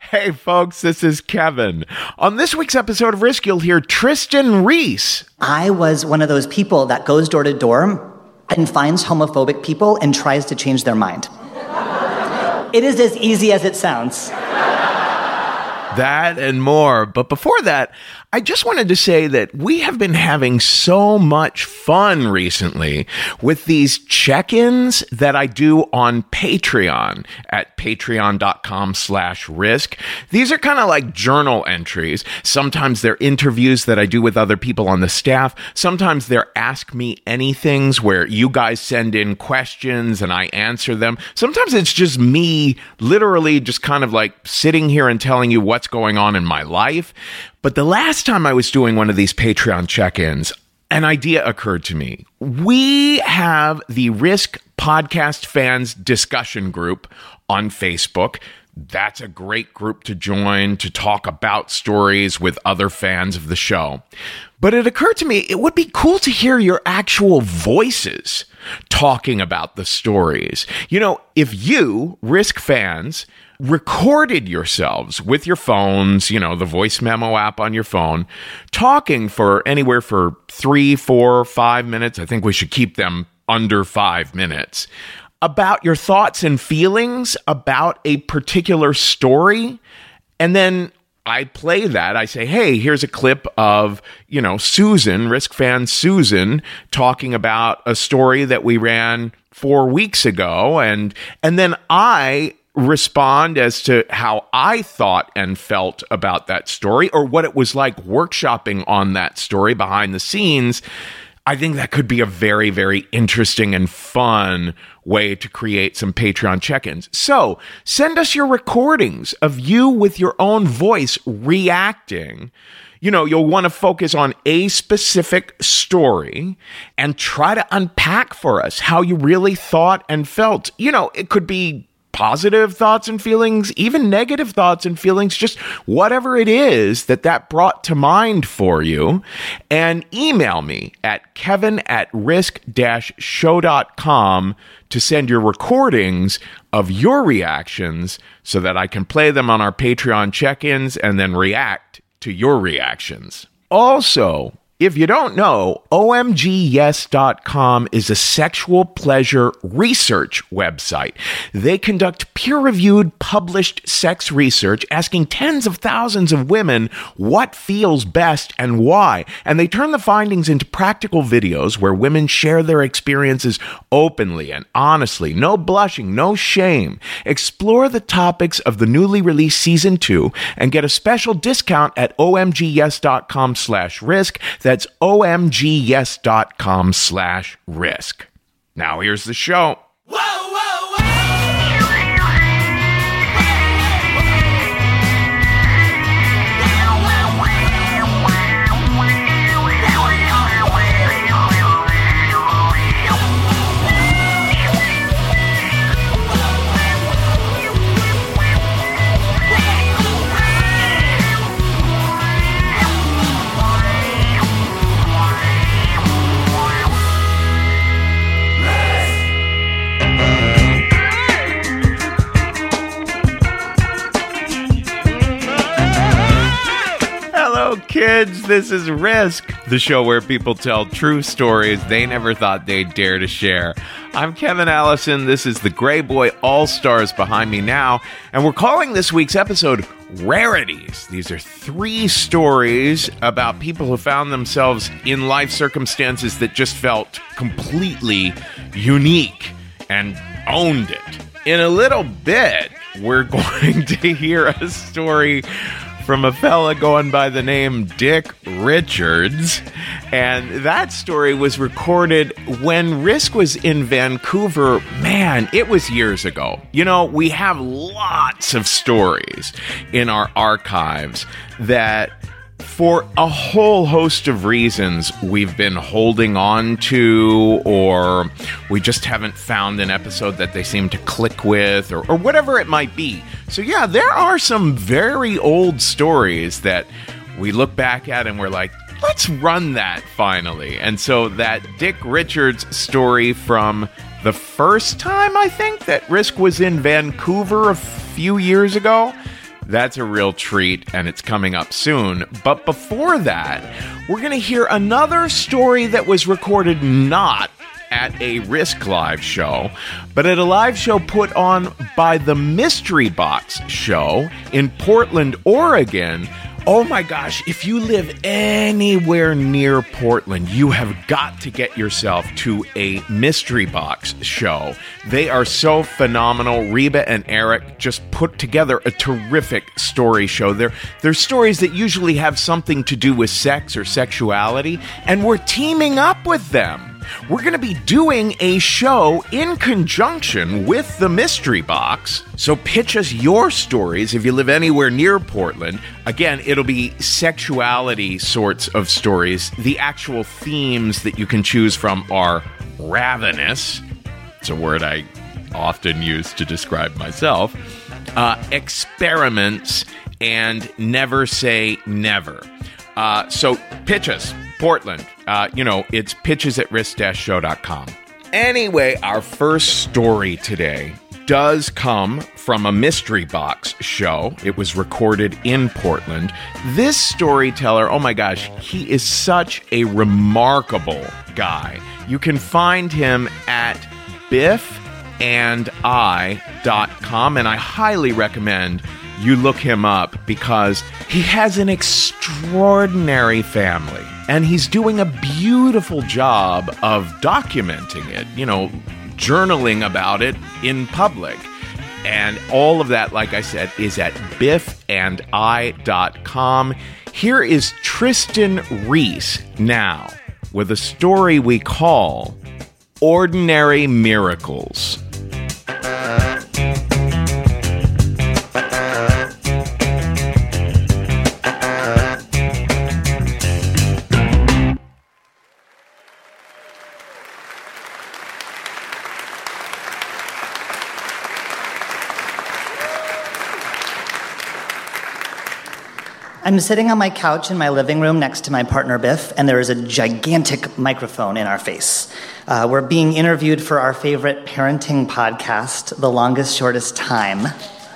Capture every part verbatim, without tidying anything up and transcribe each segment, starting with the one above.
Hey folks, this is Kevin. On this week's episode of Risk, you'll hear Tristan Reese. I was one of those people that goes door to door and finds homophobic people and tries to change their mind. It is as easy as it sounds. That and more. But before that, I just wanted to say that we have been having so much fun recently with these check-ins that I do on Patreon at patreon.com slash risk. These are kind of like journal entries. Sometimes they're interviews that I do with other people on the staff. Sometimes they're Ask Me Anythings where you guys send in questions and I answer them. Sometimes it's just me literally just kind of like sitting here and telling you what's going on in my life. But the last time I was doing one of these Patreon check-ins, an idea occurred to me. We have the Risk Podcast Fans discussion group on Facebook. That's a great group to join to talk about stories with other fans of the show. But it occurred to me it would be cool to hear your actual voices talking about the stories. You know, if you, Risk fans, recorded yourselves with your phones, you know, the voice memo app on your phone, talking for anywhere for three, four, five minutes. I think we should keep them under five minutes. About your thoughts and feelings about a particular story. And then I play that. I say, hey, here's a clip of, you know, Susan, Risk fan Susan, talking about a story that we ran four weeks ago. And, and then I respond as to how I thought and felt about that story or what it was like workshopping on that story behind the scenes. I think that could be a very, very interesting and fun way to create some Patreon check-ins. So send us your recordings of you with your own voice reacting. You know, you'll want to focus on a specific story and try to unpack for us how you really thought and felt. You know, it could be positive thoughts and feelings, even negative thoughts and feelings, just whatever it is that that brought to mind for you. And email me at kevin at risk dash show dot com to send your recordings of your reactions so that I can play them on our Patreon check-ins and then react to your reactions. Also, if you don't know, O M G yes dot com is a sexual pleasure research website. They conduct peer-reviewed, published sex research asking tens of thousands of women what feels best and why. And they turn the findings into practical videos where women share their experiences openly and honestly. No blushing, no shame. Explore the topics of the newly released season two and get a special discount at O M G yes dot com slash risk. That's O M G yes dot com slash risk. Now here's the show. Whoa, whoa, whoa! Kids, this is Risk, the show where people tell true stories they never thought they'd dare to share. I'm Kevin Allison. This is the Grey Boy All-Stars behind me now, and we're calling this week's episode Rarities. These are three stories about people who found themselves in life circumstances that just felt completely unique and owned it. In a little bit, we're going to hear a story from a fella going by the name Dick Richards. And that story was recorded when Risk was in Vancouver. Man, it was years ago. You know, we have lots of stories in our archives that, for a whole host of reasons, we've been holding on to, or we just haven't found an episode that they seem to click with, or, or whatever it might be. So yeah, there are some very old stories that we look back at and we're like, let's run that finally. And so that Dick Richards story from the first time, I think, that Risk was in Vancouver a few years ago, That's a real treat, and it's coming up soon. But before that, we're going to hear another story that was recorded not at a Risk Live show, but at a live show put on by the Mystery Box Show in Portland, Oregon. Oh my gosh, if you live anywhere near Portland, you have got to get yourself to a Mystery Box show. They are so phenomenal. Reba and Eric just put together a terrific story show. They're, they're stories that usually have something to do with sex or sexuality, and we're teaming up with them. We're going to be doing a show in conjunction with the Mystery Box. So pitch us your stories if you live anywhere near Portland. Again, it'll be sexuality sorts of stories. The actual themes that you can choose from are ravenous. It's a word I often use to describe myself. Uh, experiments and never say never. Uh, so pitch us. Portland. Uh, you know, it's pitches at risk dash show dot com. Anyway, our first story today does come from a Mystery Box show. It was recorded in Portland. This storyteller, oh my gosh, he is such a remarkable guy. You can find him at biff and I dot com, and I highly recommend you look him up because he has an extraordinary family. And he's doing a beautiful job of documenting it, you know, journaling about it in public. And all of that, like I said, is at biff and I dot com. Here is Tristan Reese now with a story we call Ordinary Miracles. I'm sitting on my couch in my living room next to my partner, Biff, and there is a gigantic microphone in our face. Uh, we're being interviewed for our favorite parenting podcast, The Longest Shortest Time.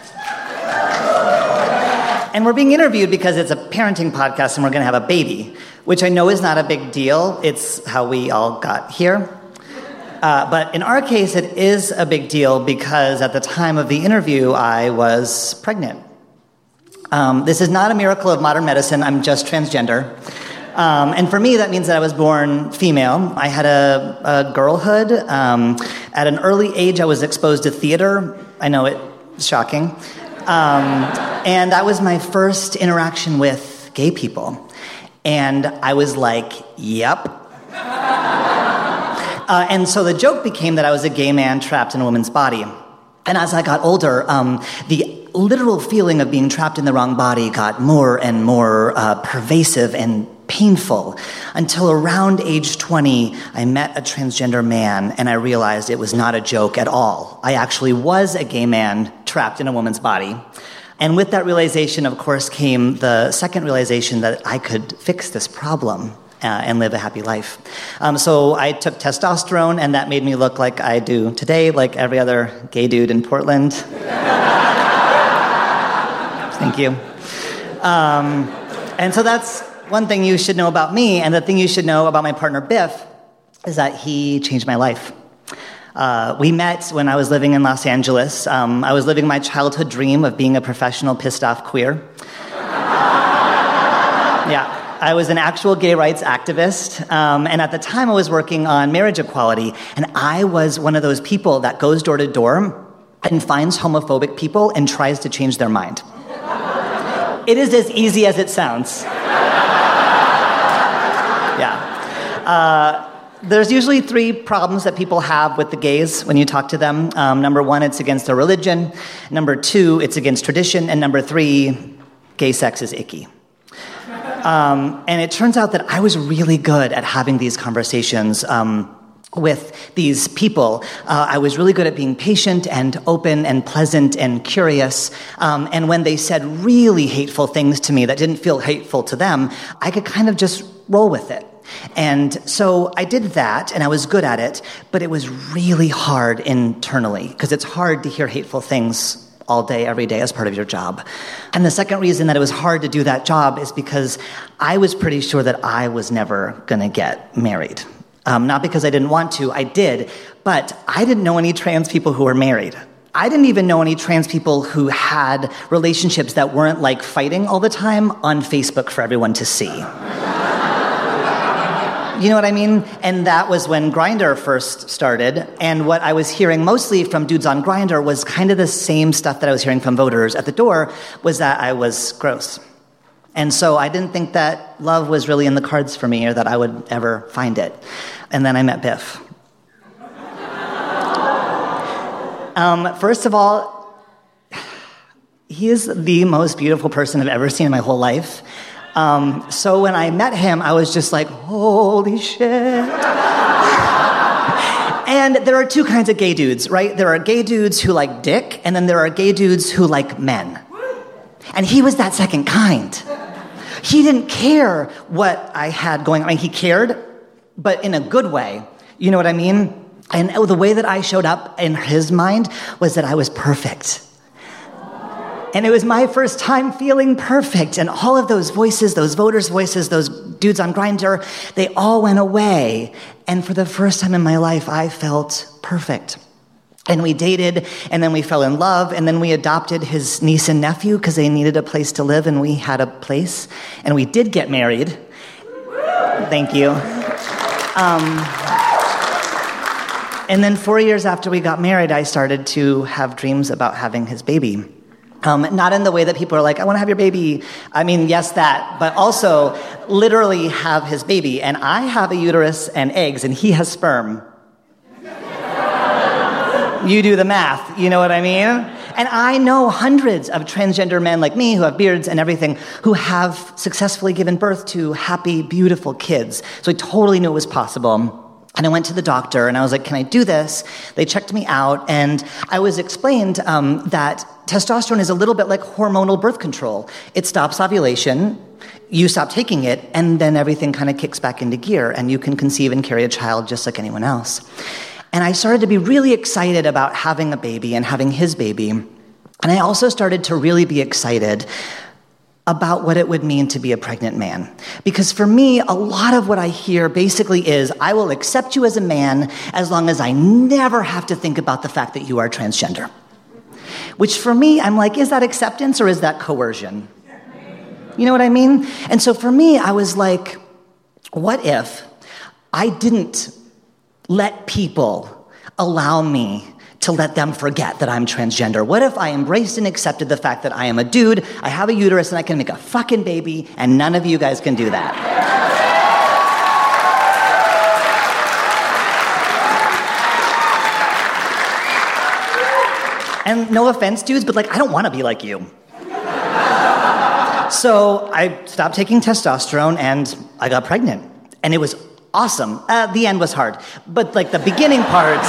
And we're being interviewed because it's a parenting podcast and we're going to have a baby, which I know is not a big deal. It's how we all got here. Uh, but in our case, it is a big deal because at the time of the interview, I was pregnant. Um, this is not a miracle of modern medicine. I'm just transgender. Um, and for me, that means that I was born female. I had a, a girlhood. Um, at an early age, I was exposed to theater. I know it's shocking. Um, and that was my first interaction with gay people. And I was like, yep. Uh, and so the joke became that I was a gay man trapped in a woman's body. And as I got older, um, the literal feeling of being trapped in the wrong body got more and more uh, pervasive and painful until around age twenty, I met a transgender man and I realized it was not a joke at all. I actually was a gay man trapped in a woman's body. And with that realization, of course, came the second realization that I could fix this problem uh, and live a happy life. Um, so I took testosterone, and that made me look like I do today, like every other gay dude in Portland. Thank you. Um, and so that's one thing you should know about me, and the thing you should know about my partner, Biff, is that he changed my life. Uh, we met when I was living in Los Angeles. Um, I was living my childhood dream of being a professional pissed-off queer. Yeah. I was an actual gay rights activist, um, and at the time I was working on marriage equality, and I was one of those people that goes door to door and finds homophobic people and tries to change their mind. It is as easy as it sounds. Yeah. Uh, there's usually three problems that people have with the gays when you talk to them. Um, number one, it's against their religion. Number two, it's against tradition. And number three, gay sex is icky. Um, and it turns out that I was really good at having these conversations um, with these people. Uh, I was really good at being patient and open and pleasant and curious. Um, and when they said really hateful things to me that didn't feel hateful to them, I could kind of just roll with it. And so I did that, and I was good at it, but it was really hard internally, because it's hard to hear hateful things all day, every day as part of your job. And the second reason that it was hard to do that job is because I was pretty sure that I was never going to get married. Um, not because I didn't want to, I did, but I didn't know any trans people who were married. I didn't even know any trans people who had relationships that weren't like fighting all the time on Facebook for everyone to see. You know what I mean? And that was when Grindr first started. And what I was hearing mostly from dudes on Grindr was kind of the same stuff that I was hearing from voters at the door, was that I was gross. And so I didn't think that love was really in the cards for me or that I would ever find it. And then I met Biff. um, first of all, he is the most beautiful person I've ever seen in my whole life. Um, so when I met him, I was just like, holy shit. And there are two kinds of gay dudes, right? There are gay dudes who like dick, and then there are gay dudes who like men. And he was that second kind. He didn't care what I had going on. I mean, he cared, but in a good way. You know what I mean? And the way that I showed up in his mind was that I was perfect. And it was my first time feeling perfect. And all of those voices, those voters' voices, those dudes on Grindr, they all went away. And for the first time in my life, I felt perfect. And we dated, and then we fell in love, and then we adopted his niece and nephew because they needed a place to live, and we had a place. And we did get married. Thank you. Um, and then four years after we got married, I started to have dreams about having his baby. Um, not in the way that people are like, I want to have your baby. I mean, yes, that, but also literally have his baby. And I have a uterus and eggs, and he has sperm. You do the math, you know what I mean? And I know hundreds of transgender men like me who have beards and everything who have successfully given birth to happy, beautiful kids. So I totally knew it was possible. And I went to the doctor, and I was like, can I do this? They checked me out, and I was explained um, that testosterone is a little bit like hormonal birth control. It stops ovulation, you stop taking it, and then everything kind of kicks back into gear, and you can conceive and carry a child just like anyone else. And I started to be really excited about having a baby and having his baby. And I also started to really be excited about what it would mean to be a pregnant man. Because for me, a lot of what I hear basically is, I will accept you as a man as long as I never have to think about the fact that you are transgender. Which for me, I'm like, is that acceptance or is that coercion? You know what I mean? And so for me, I was like, what if I didn't let people allow me to let them forget that I'm transgender? What if I embraced and accepted the fact that I am a dude, I have a uterus, and I can make a fucking baby, and none of you guys can do that? And no offense, dudes, but like, I don't want to be like you. So I stopped taking testosterone, and I got pregnant. And it was awesome. Uh, the end was hard. But like the beginning parts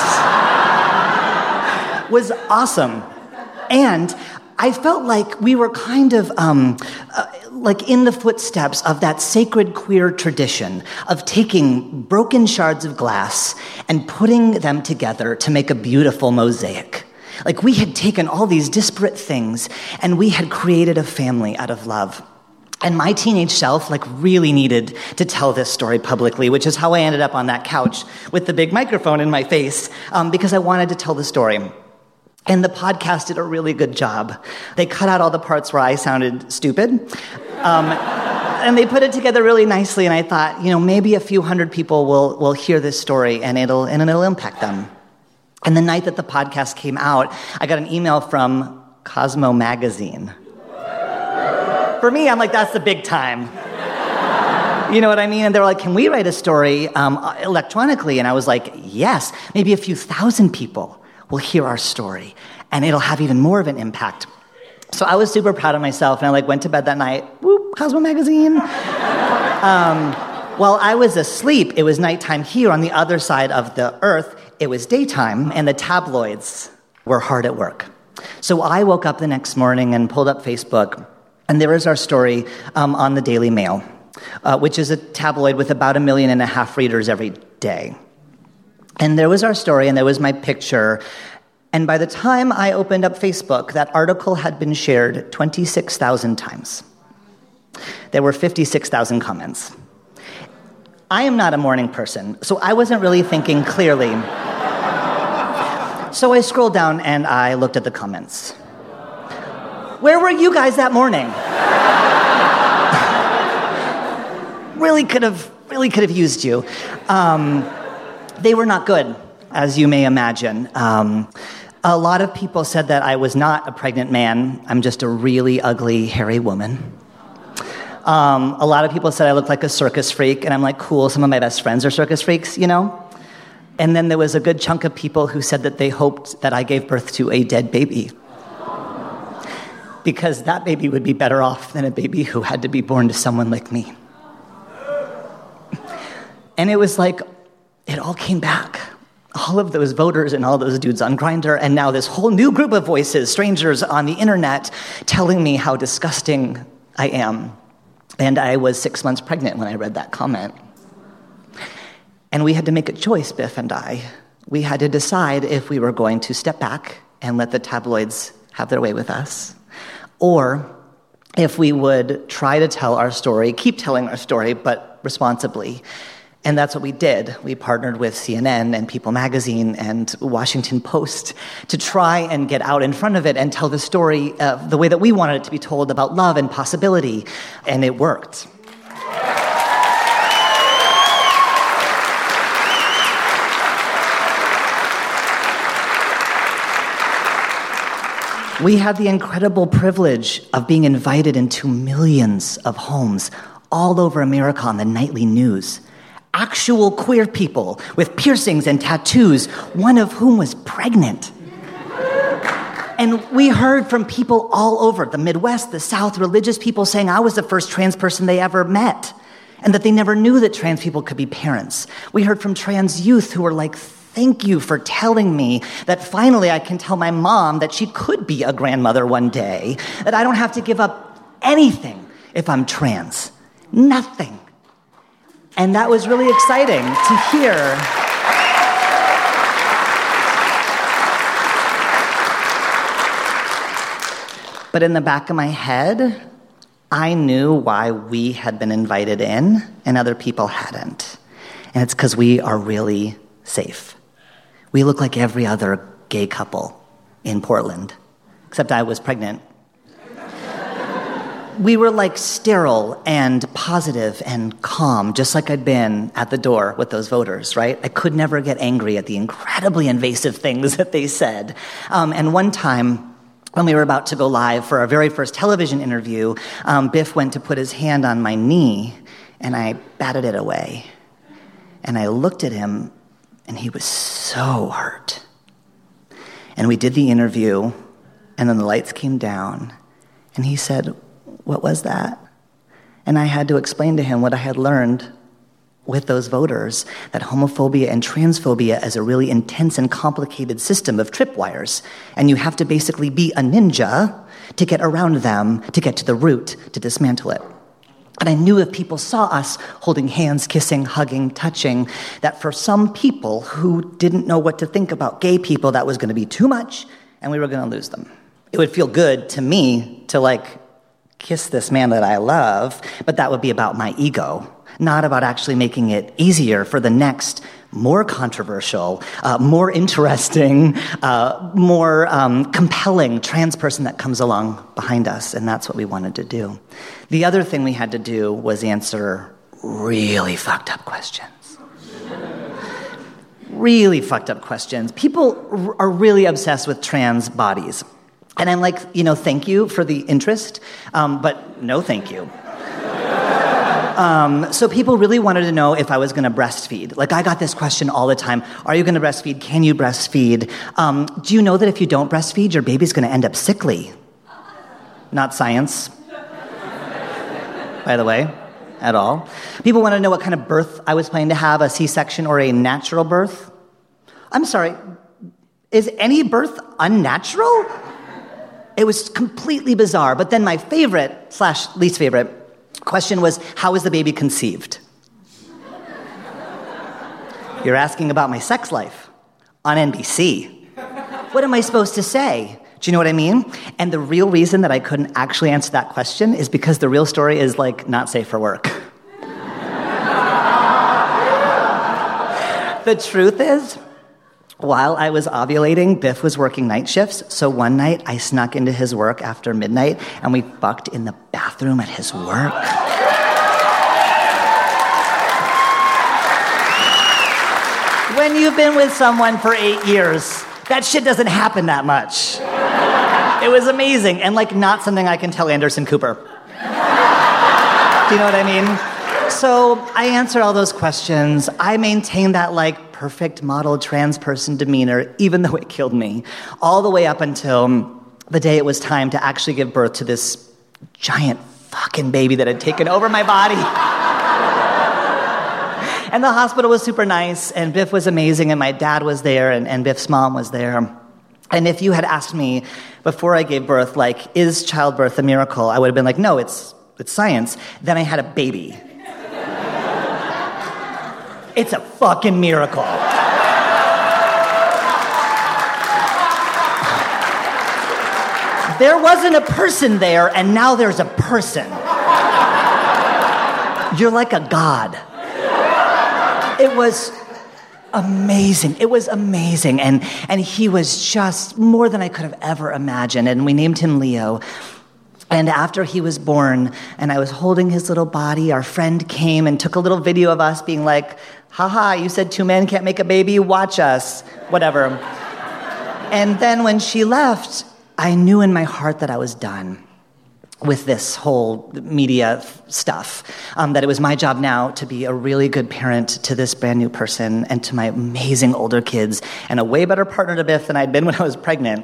was awesome. And I felt like we were kind of um, uh, like in the footsteps of that sacred queer tradition of taking broken shards of glass and putting them together to make a beautiful mosaic. Like we had taken all these disparate things and we had created a family out of love. And my teenage self like really needed to tell this story publicly, which is how I ended up on that couch with the big microphone in my face, um, because I wanted to tell the story. And the podcast did a really good job. They cut out all the parts where I sounded stupid. Um, and they put it together really nicely, and I thought, you know, maybe a few hundred people will will hear this story and it'll and it'll impact them. And the night that the podcast came out, I got an email from Cosmo Magazine. For me, I'm like, that's the big time. You know what I mean? And they were like, can we write a story um, electronically? And I was like, yes, maybe a few thousand people will hear our story, and it'll have even more of an impact. So I was super proud of myself, and I like went to bed that night, whoop, Cosmo Magazine. um, while I was asleep, it was nighttime here on the other side of the earth. It was daytime, and the tabloids were hard at work. So I woke up the next morning and pulled up Facebook, and there was our story um, on the Daily Mail, uh, which is a tabloid with about a million and a half readers every day. And there was our story, and there was my picture, And by the time I opened up Facebook, that article had been shared twenty-six thousand times. There were fifty-six thousand comments. I am not a morning person, so I wasn't really thinking clearly. So I scrolled down and I looked at the comments. Where were you guys that morning? really could have, really could have used you. Um, they were not good, as you may imagine. Um, a lot of people said that I was not a pregnant man. I'm just a really ugly, hairy woman. Um, a lot of people said I looked like a circus freak, and I'm like, cool, some of my best friends are circus freaks, you know? And then there was a good chunk of people who said that they hoped that I gave birth to a dead baby. Because that baby would be better off than a baby who had to be born to someone like me. And it was like, it all came back. All of those voters and all those dudes on Grindr, and now this whole new group of voices, strangers on the internet, telling me how disgusting I am. And I was six months pregnant when I read that comment. And we had to make a choice, Biff and I. We had to decide if we were going to step back and let the tabloids have their way with us, or if we would try to tell our story, keep telling our story, but responsibly. And that's what we did. We partnered with C N N and People Magazine and Washington Post to try and get out in front of it and tell the story uh, the way that we wanted it to be told, about love and possibility. And it worked. We had the incredible privilege of being invited into millions of homes all over America on the nightly news. Actual queer people with piercings and tattoos, one of whom was pregnant. And we heard from people all over, the Midwest, the South, religious people saying I was the first trans person they ever met, and that they never knew that trans people could be parents. We heard from trans youth who were like, thank you for telling me that finally I can tell my mom that she could be a grandmother one day, that I don't have to give up anything if I'm trans. Nothing. And that was really exciting to hear. But in the back of my head, I knew why we had been invited in and other people hadn't. And it's because we are really safe. We look like every other gay couple in Portland, except I was pregnant. We were like sterile and positive and calm, just like I'd been at the door with those voters, right? I could never get angry at the incredibly invasive things that they said. Um, and one time, when we were about to go live for our very first television interview, um, Biff went to put his hand on my knee, and I batted it away. And I looked at him, and he was so hurt. And we did the interview, and then the lights came down, and he said, what was that? And I had to explain to him what I had learned with those voters, that homophobia and transphobia is a really intense and complicated system of tripwires, and you have to basically be a ninja to get around them, to get to the root, to dismantle it. And I knew if people saw us holding hands, kissing, hugging, touching, that for some people who didn't know what to think about gay people, that was going to be too much, and we were going to lose them. It would feel good to me to, like, kiss this man that I love, but that would be about my ego, not about actually making it easier for the next more controversial, uh, more interesting, uh, more um, compelling trans person that comes along behind us, and that's what we wanted to do. The other thing we had to do was answer really fucked up questions. Really fucked up questions. People r- are really obsessed with trans bodies. And I'm like, you know, thank you for the interest, um, but no thank you. Um, so people really wanted to know if I was going to breastfeed. Like, I got this question all the time. Are you going to breastfeed? Can you breastfeed? Um, do you know that if you don't breastfeed, your baby's going to end up sickly? Not science, by the way, at all. People want to know what kind of birth I was planning to have, a C-section or a natural birth. I'm sorry, is any birth unnatural? It was completely bizarre. But then my favorite slash least favorite question was, how was the baby conceived? You're asking about my sex life on N B C. What am I supposed to say? Do you know what I mean? And the real reason that I couldn't actually answer that question is because the real story is, like, not safe for work. The truth is, while I was ovulating, Biff was working night shifts, so one night I snuck into his work after midnight, and we fucked in the bathroom at his work. When you've been with someone for eight years, that shit doesn't happen that much. It was amazing, and like not something I can tell Anderson Cooper. Do you know what I mean? So I answered all those questions. I maintained that like perfect model trans person demeanor, even though it killed me, all the way up until the day it was time to actually give birth to this giant fucking baby that had taken over my body. And the hospital was super nice, and Biff was amazing, and my dad was there, and, and Biff's mom was there. And if you had asked me before I gave birth, like, is childbirth a miracle? I would have been like, no, it's it's science. Then I had a baby. It's a fucking miracle. There wasn't a person there, and now there's a person. You're like a god. It was amazing. It was amazing. And, and he was just more than I could have ever imagined. And we named him Leo. And after he was born, and I was holding his little body, our friend came and took a little video of us being like, haha, you said two men can't make a baby? Watch us. Whatever. And then when she left, I knew in my heart that I was done with this whole media stuff, um, that it was my job now to be a really good parent to this brand new person and to my amazing older kids and a way better partner to Biff than I'd been when I was pregnant.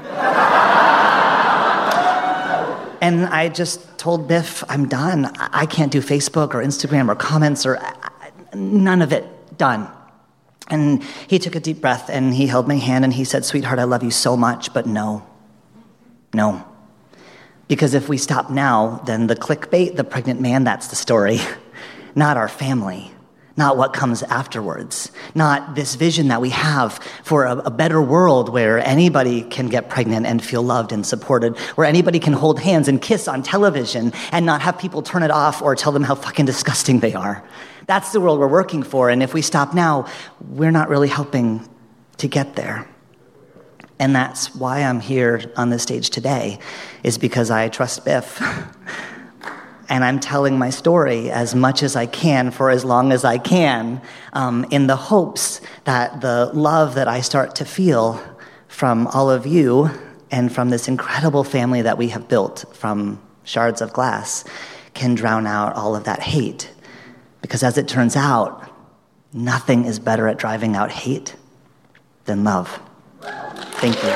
And I just told Biff, I'm done. I can't do Facebook or Instagram or comments or none of it. Done. And he took a deep breath and he held my hand and he said, sweetheart, I love you so much, but no. No. Because if we stop now, then the clickbait, the pregnant man, that's the story. Not our family. Not what comes afterwards. Not this vision that we have for a, a better world where anybody can get pregnant and feel loved and supported, where anybody can hold hands and kiss on television and not have people turn it off or tell them how fucking disgusting they are. That's the world we're working for, and if we stop now, we're not really helping to get there. And that's why I'm here on this stage today, is because I trust Biff. And I'm telling my story as much as I can for as long as I can, um, in the hopes that the love that I start to feel from all of you and from this incredible family that we have built from shards of glass can drown out all of that hate. Because as it turns out, nothing is better at driving out hate than love. Thank you.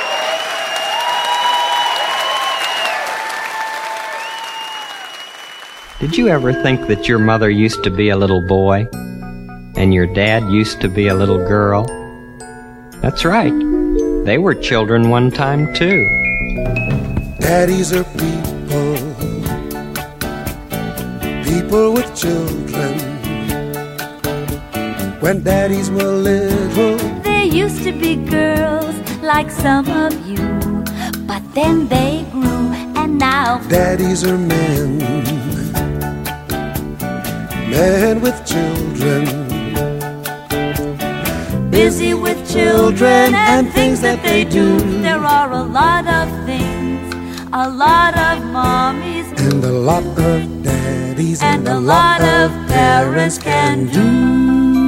Did you ever think that your mother used to be a little boy and your dad used to be a little girl? That's right. They were children one time too. Daddies are people, people with children. When daddies were little, there used to be girls like some of you, but then they grew and now daddies are men, men with children, busy with children and things that they do. There are a lot of things, a lot of mommies, and a lot of daddies, and, and a lot, lot of parents can do.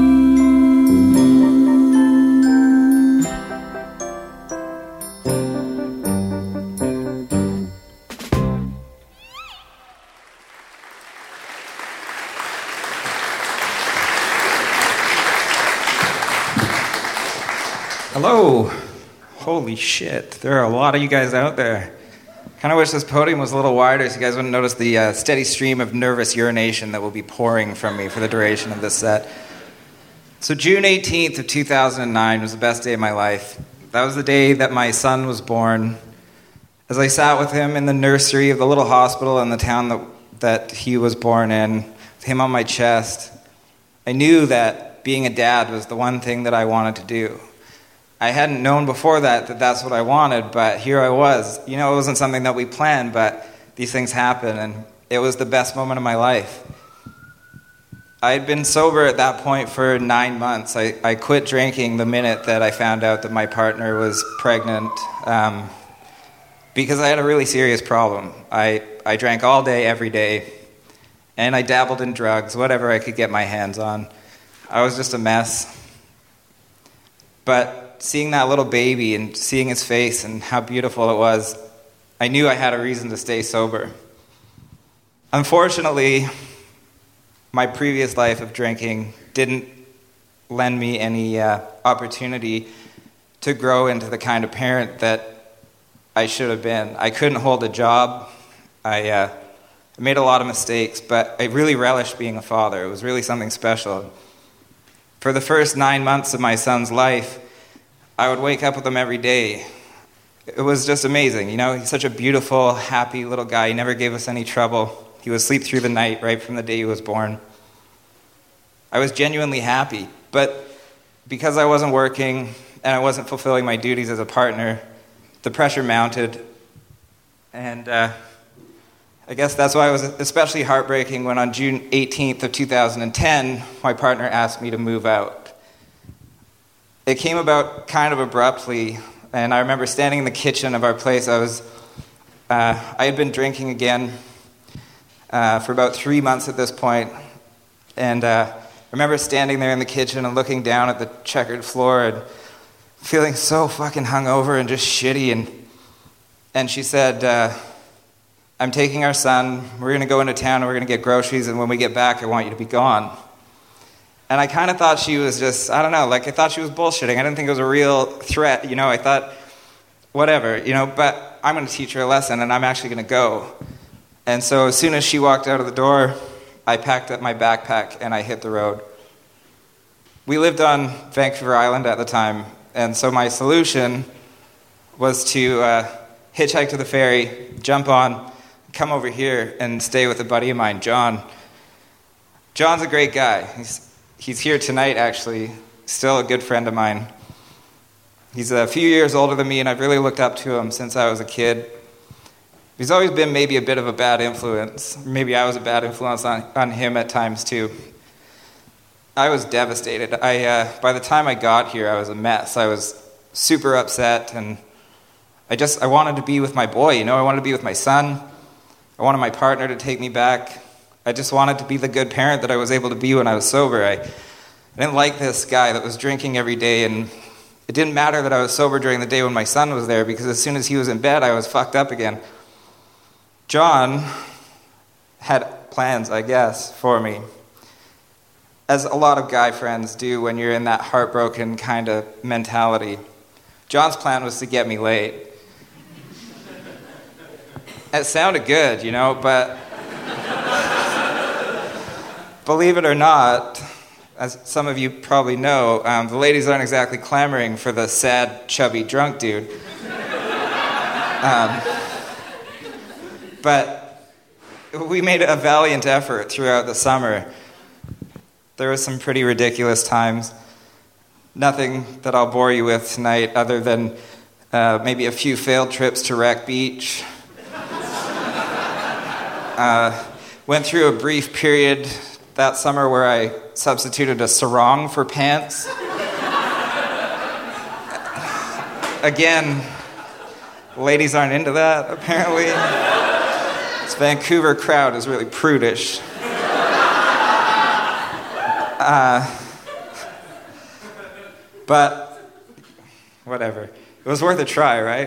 Hello. Holy shit. There are a lot of you guys out there. Kind of wish this podium was a little wider so you guys wouldn't notice the uh, steady stream of nervous urination that will be pouring from me for the duration of this set. So June eighteenth of two thousand nine was the best day of my life. That was the day that my son was born. As I sat with him in the nursery of the little hospital in the town that, that he was born in, with him on my chest, I knew that being a dad was the one thing that I wanted to do. I hadn't known before that that that's what I wanted, but here I was. You know, it wasn't something that we planned, but these things happen, and it was the best moment of my life. I had been sober at that point for nine months. I, I quit drinking the minute that I found out that my partner was pregnant, um, because I had a really serious problem. I, I drank all day, every day, and I dabbled in drugs, whatever I could get my hands on. I was just a mess. But seeing that little baby and seeing his face and how beautiful it was, I knew I had a reason to stay sober. Unfortunately, my previous life of drinking didn't lend me any uh, opportunity to grow into the kind of parent that I should have been. I couldn't hold a job. I uh, made a lot of mistakes, but I really relished being a father. It was really something special. For the first nine months of my son's life, I would wake up with him every day. It was just amazing. You know, he's such a beautiful, happy little guy. He never gave us any trouble. He would sleep through the night right from the day he was born. I was genuinely happy, but because I wasn't working and I wasn't fulfilling my duties as a partner, the pressure mounted. And uh, I guess that's why it was especially heartbreaking when on June eighteenth of two thousand ten, my partner asked me to move out. It came about kind of abruptly, and I remember standing in the kitchen of our place. I was, uh, I had been drinking again uh, for about three months at this point, and uh, I remember standing there in the kitchen and looking down at the checkered floor and feeling so fucking hungover and just shitty. And and she said, uh, "I'm taking our son. We're going to go into town and we're going to get groceries. And when we get back, I want you to be gone." And I kind of thought she was just, I don't know, like I thought she was bullshitting. I didn't think it was a real threat. You know, I thought, whatever, you know, but I'm going to teach her a lesson and I'm actually going to go. And so as soon as she walked out of the door, I packed up my backpack and I hit the road. We lived on Vancouver Island at the time, and so my solution was to uh, hitchhike to the ferry, jump on, come over here and stay with a buddy of mine, John. John's a great guy. He's he's here tonight, actually, still a good friend of mine. He's a few years older than me, and I've really looked up to him since I was a kid. He's always been maybe a bit of a bad influence. Maybe I was a bad influence on, on him at times, too. I was devastated. I uh, by the time I got here, I was a mess. I was super upset, and I just, I wanted to be with my boy, you know? I wanted to be with my son. I wanted my partner to take me back. I just wanted to be the good parent that I was able to be when I was sober. I, I didn't like this guy that was drinking every day, and it didn't matter that I was sober during the day when my son was there, because as soon as he was in bed, I was fucked up again. John had plans, I guess, for me, as a lot of guy friends do when you're in that heartbroken kind of mentality. John's plan was to get me laid. It sounded good, you know, but believe it or not, as some of you probably know, um, the ladies aren't exactly clamoring for the sad, chubby, drunk dude. Um, but we made a valiant effort throughout the summer. There were some pretty ridiculous times. Nothing that I'll bore you with tonight other than uh, maybe a few failed trips to Wreck Beach. Uh, went through a brief period that summer where I substituted a sarong for pants. Again, ladies aren't into that, apparently. This Vancouver crowd is really prudish. Uh, but, whatever. It was worth a try, right?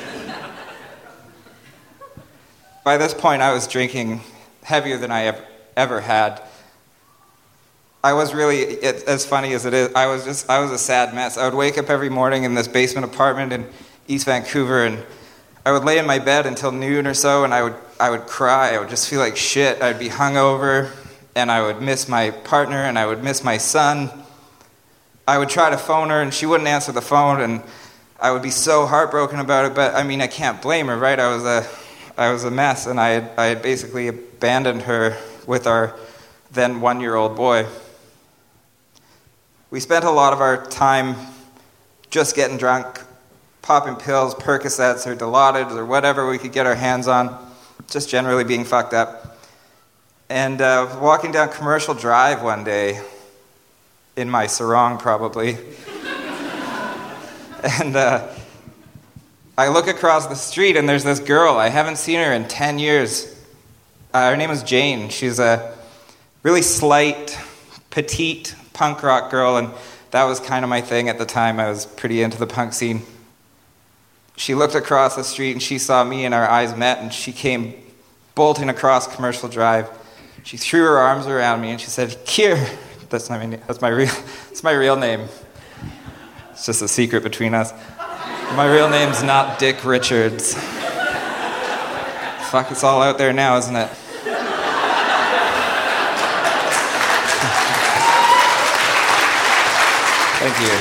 By this point, I was drinking heavier than I ever, ever had. I was really, it, as funny as it is, I was just, I was a sad mess. I would wake up every morning in this basement apartment in East Vancouver, and I would lay in my bed until noon or so, and I would, I would cry. I would just feel like shit. I'd be hungover, and I would miss my partner, and I would miss my son. I would try to phone her, and she wouldn't answer the phone, and I would be so heartbroken about it. But I mean, I can't blame her, right? I was a, I was a mess, and I had, I had basically abandoned her with our then one-year-old boy. We spent a lot of our time just getting drunk, popping pills, Percocets or Dilaudids or whatever we could get our hands on, just generally being fucked up. And uh, walking down Commercial Drive one day, in my sarong probably, and uh, I look across the street and there's this girl. I haven't seen her in ten years. Uh, her name is Jane. She's a really slight, petite punk rock girl, and that was kind of my thing at the time. I was pretty into the punk scene. She looked across the street and she saw me and our eyes met, and she came bolting across Commercial Drive. She threw her arms around me and she said, "Kier." That's my that's my real that's my real name. It's just a secret between us. My real name's not Dick Richards. Fuck, it's all out there now, isn't it? Thank you.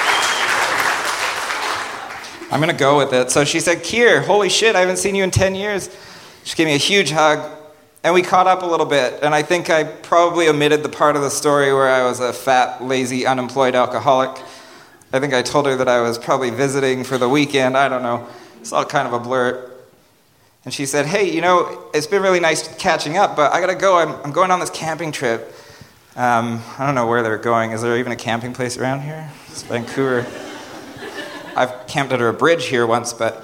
I'm gonna go with it. So she said, "Kier, holy shit, I haven't seen you in ten years. She gave me a huge hug, and we caught up a little bit. And I think I probably omitted the part of the story where I was a fat, lazy, unemployed alcoholic. I think I told her that I was probably visiting for the weekend. I don't know. It's all kind of a blur. And she said, "Hey, you know, it's been really nice catching up, but I gotta go. I'm, I'm going on this camping trip." Um, I don't know where they're going. Is there even a camping place around here? It's Vancouver. I've camped under a bridge here once, but...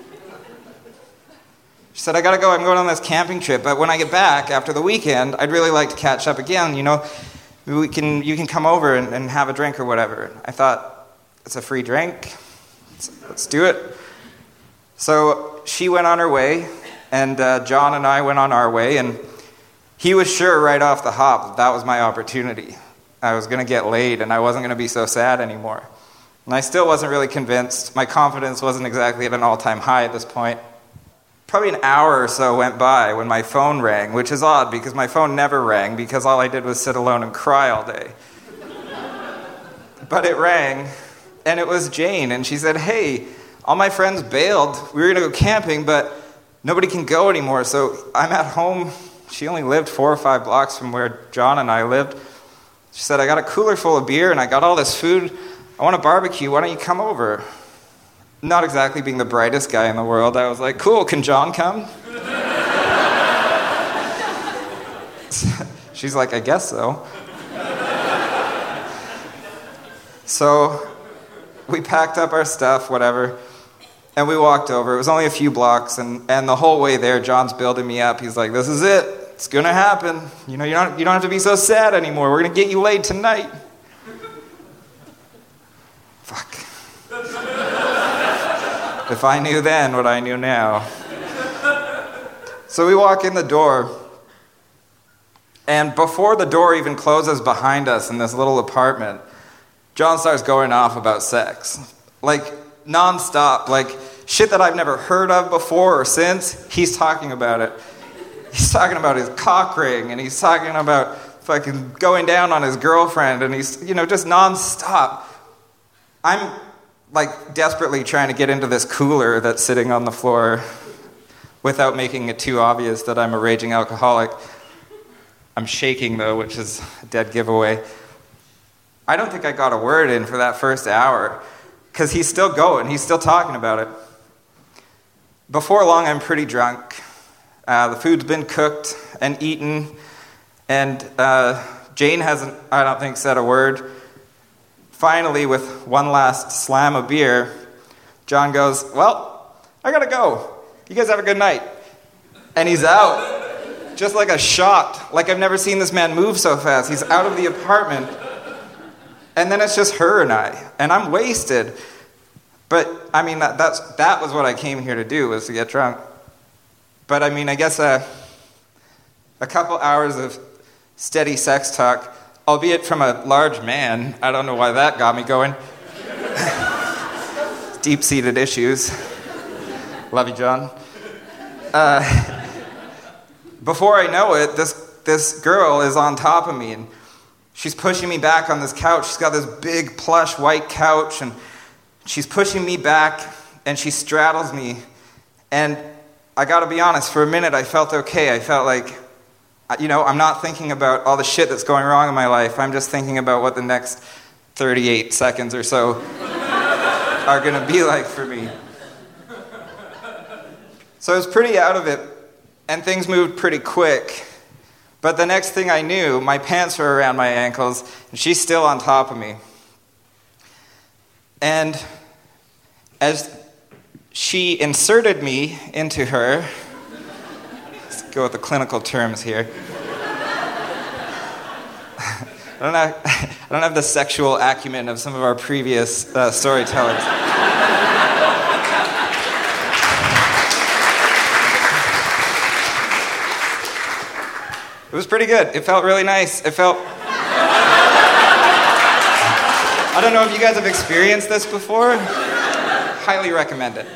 She said, "I gotta go. I'm going on this camping trip, but when I get back after the weekend, I'd really like to catch up again. You know, maybe we can, you can come over and, and have a drink or whatever." I thought, it's a free drink. Let's, let's do it. So she went on her way, and uh, John and I went on our way, and he was sure right off the hop that that was my opportunity. I was going to get laid, and I wasn't going to be so sad anymore. And I still wasn't really convinced. My confidence wasn't exactly at an all-time high at this point. Probably an hour or so went by when my phone rang, which is odd because my phone never rang because all I did was sit alone and cry all day. But it rang, and it was Jane, and she said, "Hey, all my friends bailed. We were going to go camping, but nobody can go anymore, so I'm at home." She only lived four or five blocks from where John and I lived. She said, "I got a cooler full of beer, and I got all this food. I want a barbecue. Why don't you come over?" Not exactly being the brightest guy in the world, I was like, "Cool, can John come?" She's like, "I guess so." So we packed up our stuff, whatever, and we walked over. It was only a few blocks, and, and the whole way there, John's building me up. He's like, "This is it. It's going to happen. You know, you don't, you don't have to be so sad anymore. We're going to get you laid tonight." Fuck. If I knew then what I knew now. So we walk in the door, and before the door even closes behind us in this little apartment, John starts going off about sex. Like, nonstop. Like, shit that I've never heard of before or since, he's talking about it. He's talking about his cock ring, and he's talking about fucking going down on his girlfriend, and he's, you know, just nonstop. I'm, like, desperately trying to get into this cooler that's sitting on the floor without making it too obvious that I'm a raging alcoholic. I'm shaking, though, which is a dead giveaway. I don't think I got a word in for that first hour, because he's still going. He's still talking about it. Before long, I'm pretty drunk. Uh, the food's been cooked and eaten, and uh, Jane hasn't, I don't think, said a word. Finally, with one last slam of beer, John goes, "Well, I gotta go. You guys have a good night." And he's out, just like a shot. Like I've never seen this man move so fast. He's out of the apartment. And then it's just her and I, and I'm wasted. But, I mean, that, that's, that was what I came here to do, was to get drunk. But, I mean, I guess uh, a couple hours of steady sex talk, albeit from a large man. I don't know why that got me going. Deep-seated issues. Love you, John. Uh, before I know it, this, this girl is on top of me, and she's pushing me back on this couch. She's got this big plush white couch, and she's pushing me back, and she straddles me. And I gotta be honest, for a minute I felt okay. I felt like, you know, I'm not thinking about all the shit that's going wrong in my life. I'm just thinking about what the next thirty-eight seconds or so are going to be like for me. So I was pretty out of it, and things moved pretty quick. But the next thing I knew, my pants were around my ankles, and she's still on top of me. And as she inserted me into her, let's go with the clinical terms here. I don't have, I don't have the sexual acumen of some of our previous uh, storytellers. It was pretty good. It felt really nice. It felt... I don't know if you guys have experienced this before. Highly recommend it.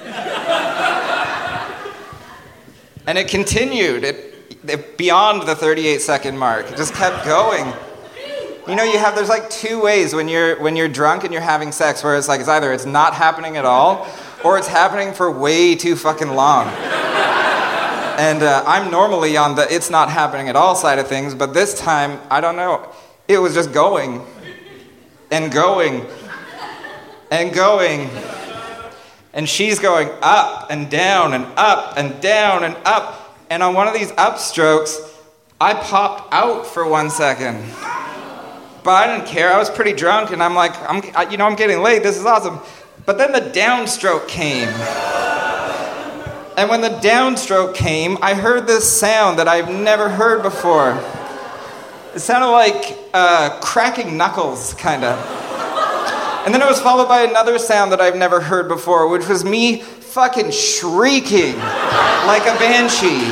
And it continued. It, it beyond the thirty-eight second mark. It just kept going. You know, you have there's like two ways when you're when you're drunk and you're having sex, where it's like it's either it's not happening at all, or it's happening for way too fucking long. And uh, I'm normally on the it's not happening at all side of things, but this time, I don't know, it was just going and going and going. And she's going up and down and up and down and up. And on one of these upstrokes, I popped out for one second. But I didn't care. I was pretty drunk, and I'm like, I'm, I, you know, I'm getting laid. This is awesome. But then the downstroke came. And when the downstroke came, I heard this sound that I've never heard before. It sounded like uh, cracking knuckles, kind of. And then it was followed by another sound that I've never heard before, which was me fucking shrieking like a banshee.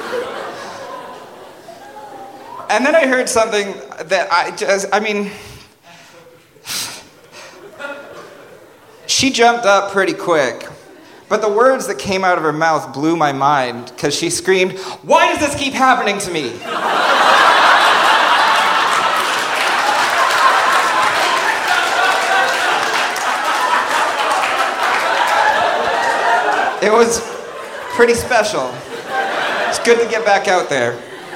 And then I heard something that I just, I mean, she jumped up pretty quick. But the words that came out of her mouth blew my mind, because she screamed, "Why does this keep happening to me?" It was pretty special. It's good to get back out there.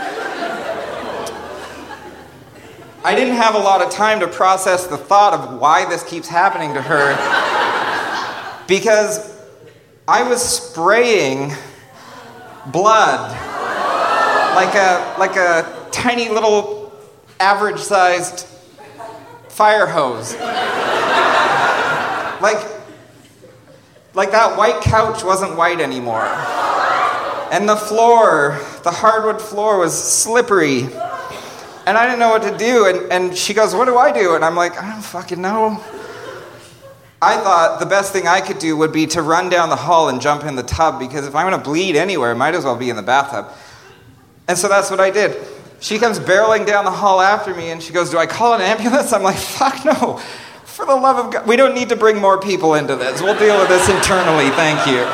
I didn't have a lot of time to process the thought of why this keeps happening to her, because I was spraying blood like a like a tiny little average-sized fire hose. Like like that white couch wasn't white anymore. And the floor, the hardwood floor was slippery. And I didn't know what to do, and, and she goes, "What do I do?" And I'm like, "I don't fucking know." I thought the best thing I could do would be to run down the hall and jump in the tub, because if I'm going to bleed anywhere, it might as well be in the bathtub. And so that's what I did. She comes barreling down the hall after me, and she goes, "Do I call an ambulance?" I'm like, "Fuck no. For the love of God. We don't need to bring more people into this. We'll deal with this internally, thank you."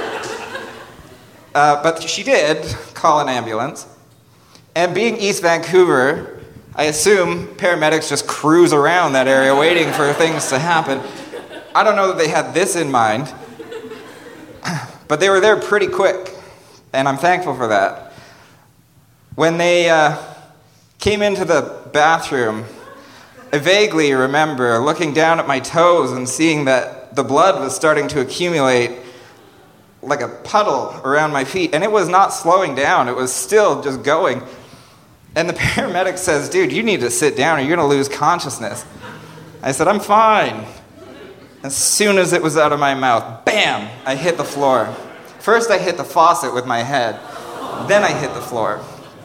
Uh, but she did call an ambulance. And being East Vancouver, I assume paramedics just cruise around that area waiting for things to happen. I don't know that they had this in mind, but they were there pretty quick, and I'm thankful for that. When they uh, came into the bathroom, I vaguely remember looking down at my toes and seeing that the blood was starting to accumulate like a puddle around my feet, and it was not slowing down. It was still just going. And the paramedic says, "Dude, you need to sit down or you're going to lose consciousness." I said, "I'm fine." As soon as it was out of my mouth, bam, I hit the floor. First I hit the faucet with my head, then I hit the floor.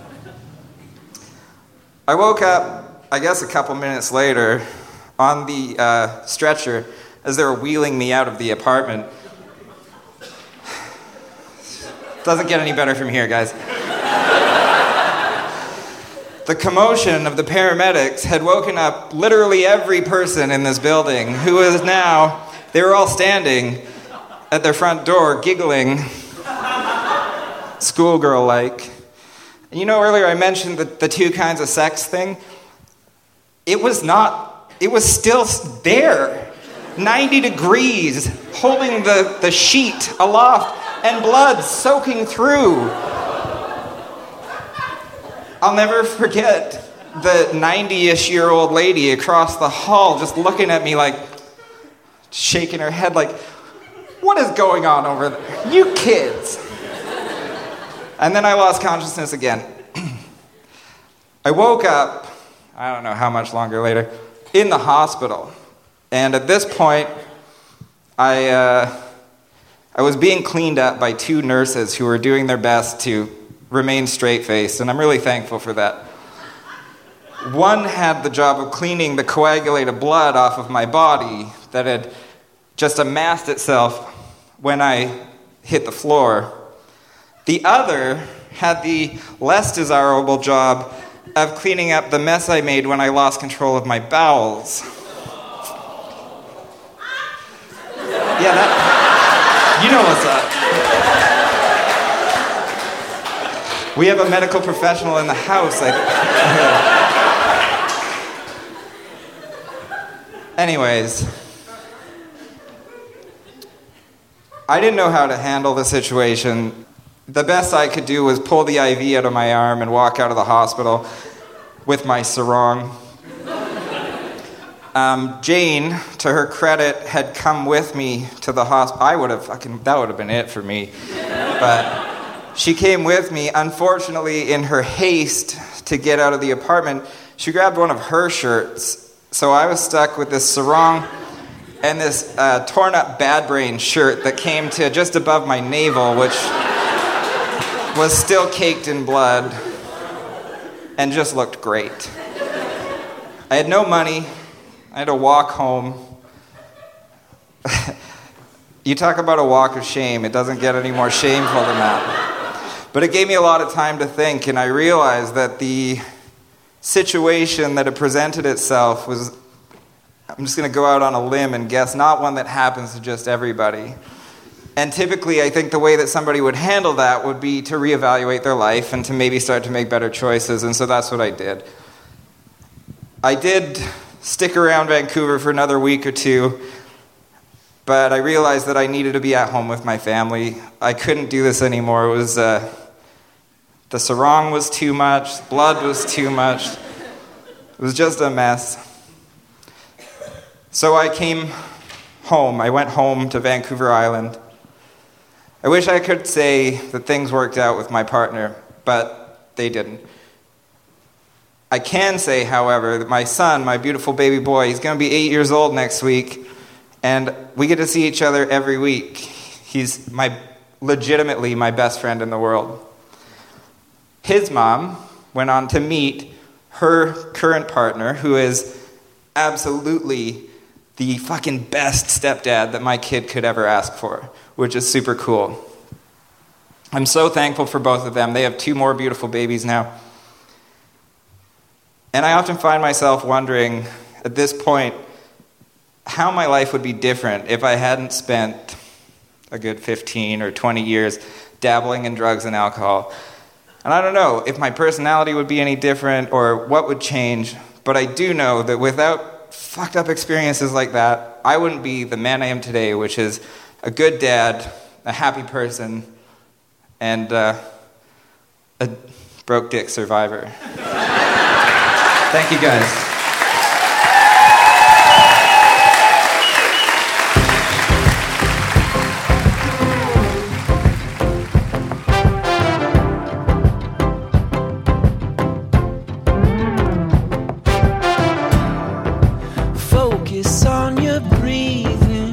I woke up, I guess a couple minutes later, on the uh, stretcher as they were wheeling me out of the apartment. Doesn't get any better from here, guys. The commotion of the paramedics had woken up literally every person in this building, who is now, they were all standing at their front door, giggling, schoolgirl-like. And you know, earlier I mentioned the, the two kinds of sex thing? It was not, it was still there, ninety degrees, holding the, the sheet aloft, and blood soaking through. I'll never forget the ninety-ish year old lady across the hall just looking at me like, shaking her head like, what is going on over there? You kids. And then I lost consciousness again. I woke up, I don't know how much longer later, in the hospital. And at this point, I, uh, I was being cleaned up by two nurses who were doing their best to remain straight-faced, and I'm really thankful for that. One had the job of cleaning the coagulated blood off of my body that had just amassed itself when I hit the floor. The other had the less desirable job of cleaning up the mess I made when I lost control of my bowels. Yeah, that, you know what's up. We have a medical professional in the house. I, anyways, I didn't know how to handle the situation. The best I could do was pull the I V out of my arm and walk out of the hospital with my sarong. Um, Jane, to her credit, had come with me to the hospital. I would have fucking, that would have been it for me. But she came with me. Unfortunately, in her haste to get out of the apartment, she grabbed one of her shirts. So I was stuck with this sarong and this uh, torn up Bad Brain shirt that came to just above my navel, which was still caked in blood and just looked great. I had no money. I had to walk home. You talk about a walk of shame. It doesn't get any more shameful than that. But it gave me a lot of time to think, and I realized that the situation that had presented itself was, I'm just going to go out on a limb and guess, not one that happens to just everybody. And typically, I think the way that somebody would handle that would be to reevaluate their life and to maybe start to make better choices, and so that's what I did. I did stick around Vancouver for another week or two, but I realized that I needed to be at home with my family. I couldn't do this anymore. It was, uh, the sarong was too much, blood was too much. It was just a mess. So I came home. I went home to Vancouver Island. I wish I could say that things worked out with my partner, but they didn't. I can say, however, that my son, my beautiful baby boy, he's going to be eight years old next week, and we get to see each other every week. He's my legitimately my best friend in the world. His mom went on to meet her current partner, who is absolutely the fucking best stepdad that my kid could ever ask for, which is super cool. I'm so thankful for both of them. They have two more beautiful babies now. And I often find myself wondering, at this point, how my life would be different if I hadn't spent a good fifteen or twenty years dabbling in drugs and alcohol. And I don't know if my personality would be any different or what would change, but I do know that without fucked up experiences like that, I wouldn't be the man I am today, which is a good dad, a happy person, and uh, a broke dick survivor. Thank you, guys. Focus on your breathing.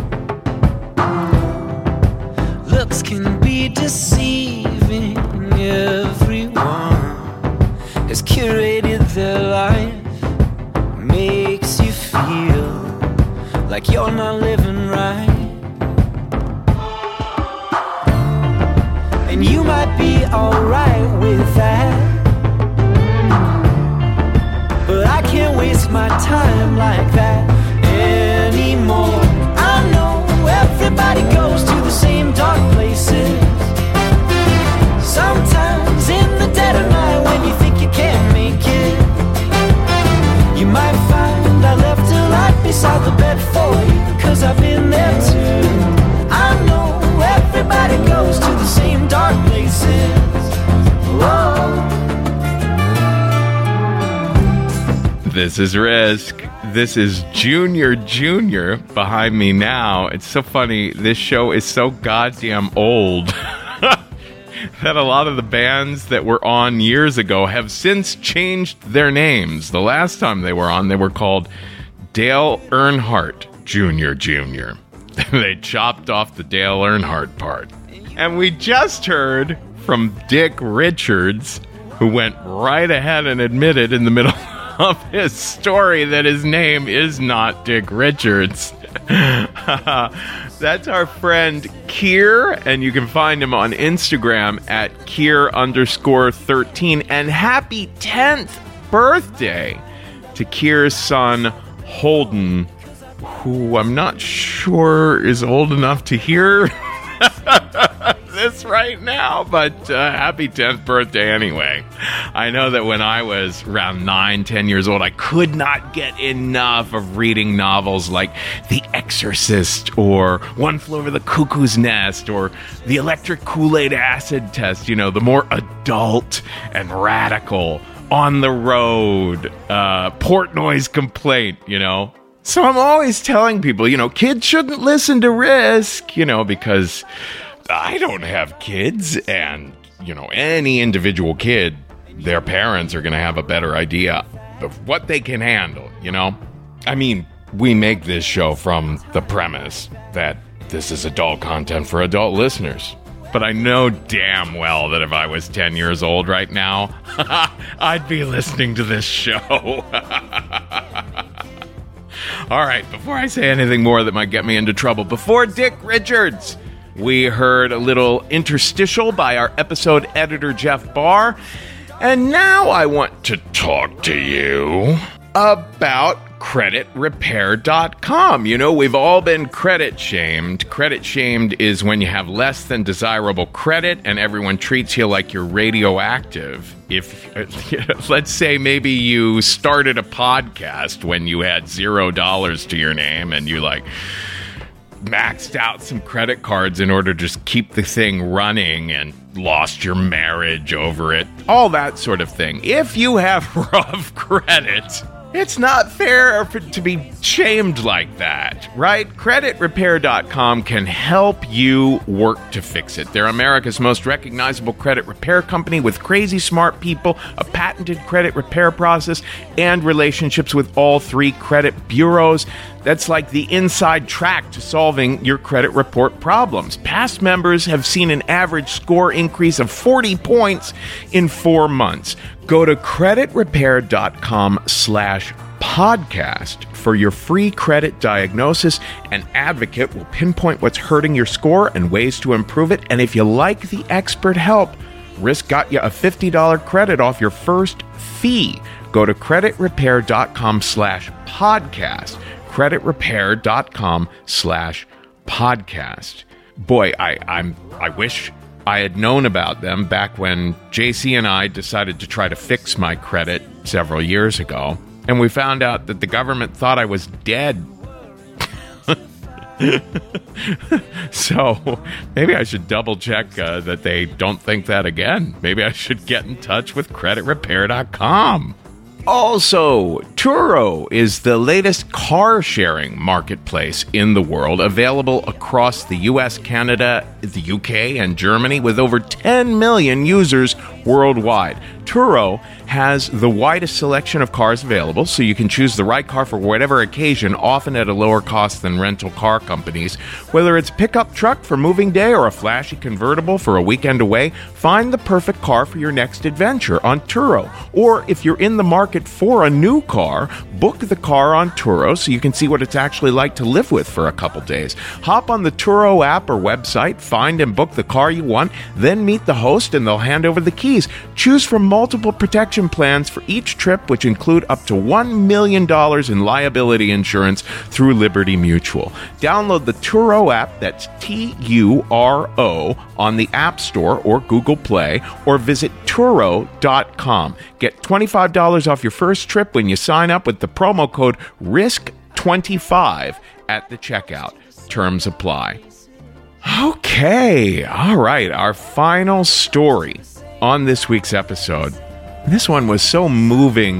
Looks can be deceiving. Everyone has curated their life, makes you feel like you're not living right. And you might be alright with that, but I can't waste my time like that anymore. I know everybody goes to the same dark places. Sometimes in the dead of night when you think you can't make it, you might find I left a light beside the bed for you, cause I've been there too. I know everybody goes to the same dark places. Whoa. This is Risk. This is Junior Junior behind me now. It's so funny. This show is so goddamn old that a lot of the bands that were on years ago have since changed their names. The last time they were on, they were called Dale Earnhardt Junior Junior They chopped off the Dale Earnhardt part. And we just heard from Dick Richards, who went right ahead and admitted in the middle of his story that his name is not Dick Richards. That's our friend Kier, and you can find him on Instagram at Kier underscore 13. And happy tenth birthday to Kier's son, Holden, who I'm not sure is old enough to hear this right now, but uh, happy tenth birthday anyway. I know that when I was around nine, ten years old, I could not get enough of reading novels like The Exorcist or One Flew Over the Cuckoo's Nest or The Electric Kool-Aid Acid Test, you know, the more adult and radical, on the road, uh, Portnoy's Complaint, you know. So I'm always telling people, you know, kids shouldn't listen to Risk, you know, because I don't have kids, and, you know, any individual kid, their parents are going to have a better idea of what they can handle, you know? I mean, we make this show from the premise that this is adult content for adult listeners. But I know damn well that if I was ten years old right now, I'd be listening to this show. All right, before I say anything more that might get me into trouble, before Dick Richards, we heard a little interstitial by our episode editor, Jeff Barr. And now I want to talk to you about credit repair dot com. You know, we've all been credit shamed. Credit shamed is when you have less than desirable credit and everyone treats you like you're radioactive. If, let's say maybe you started a podcast when you had zero dollars to your name and you like maxed out some credit cards in order to just keep the thing running and lost your marriage over it, all that sort of thing. If you have rough credit, it's not fair for, to be shamed like that, right? credit repair dot com can help you work to fix it. They're America's most recognizable credit repair company with crazy smart people, a patented credit repair process, and relationships with all three credit bureaus. That's like the inside track to solving your credit report problems. Past members have seen an average score increase of forty points in four months. Go to credit repair dot com slash podcast for your free credit diagnosis. An advocate will pinpoint what's hurting your score and ways to improve it. And if you like the expert help, Risk got you a fifty dollars credit off your first fee. Go to credit repair dot com slash podcast. credit repair dot com slash podcast. Boy, I, I'm, I wish I had known about them back when J C and I decided to try to fix my credit several years ago, and we found out that the government thought I was dead. So maybe I should double check uh, that they don't think that again. Maybe I should get in touch with credit repair dot com. Also, Turo is the latest car-sharing marketplace in the world, available across the U S, Canada, the U K, and Germany, with over ten million users worldwide. Turo has the widest selection of cars available, so you can choose the right car for whatever occasion, often at a lower cost than rental car companies. Whether it's a pickup truck for moving day or a flashy convertible for a weekend away, find the perfect car for your next adventure on Turo. Or if you're in the market for a new car, book the car on Turo so you can see what it's actually like to live with for a couple days. Hop on the Turo app or website, find and book the car you want, then meet the host and they'll hand over the keys. Choose from multiple protection plans for each trip, which include up to one million dollars in liability insurance through Liberty Mutual. Download the Turo app, that's T U R O, on the App Store or Google Play, or visit Turo dot com. Get twenty-five dollars off your first trip when you sign up with the promo code risk twenty-five at the checkout. Terms apply. Okay, all right, our final story on this week's episode. This one was so moving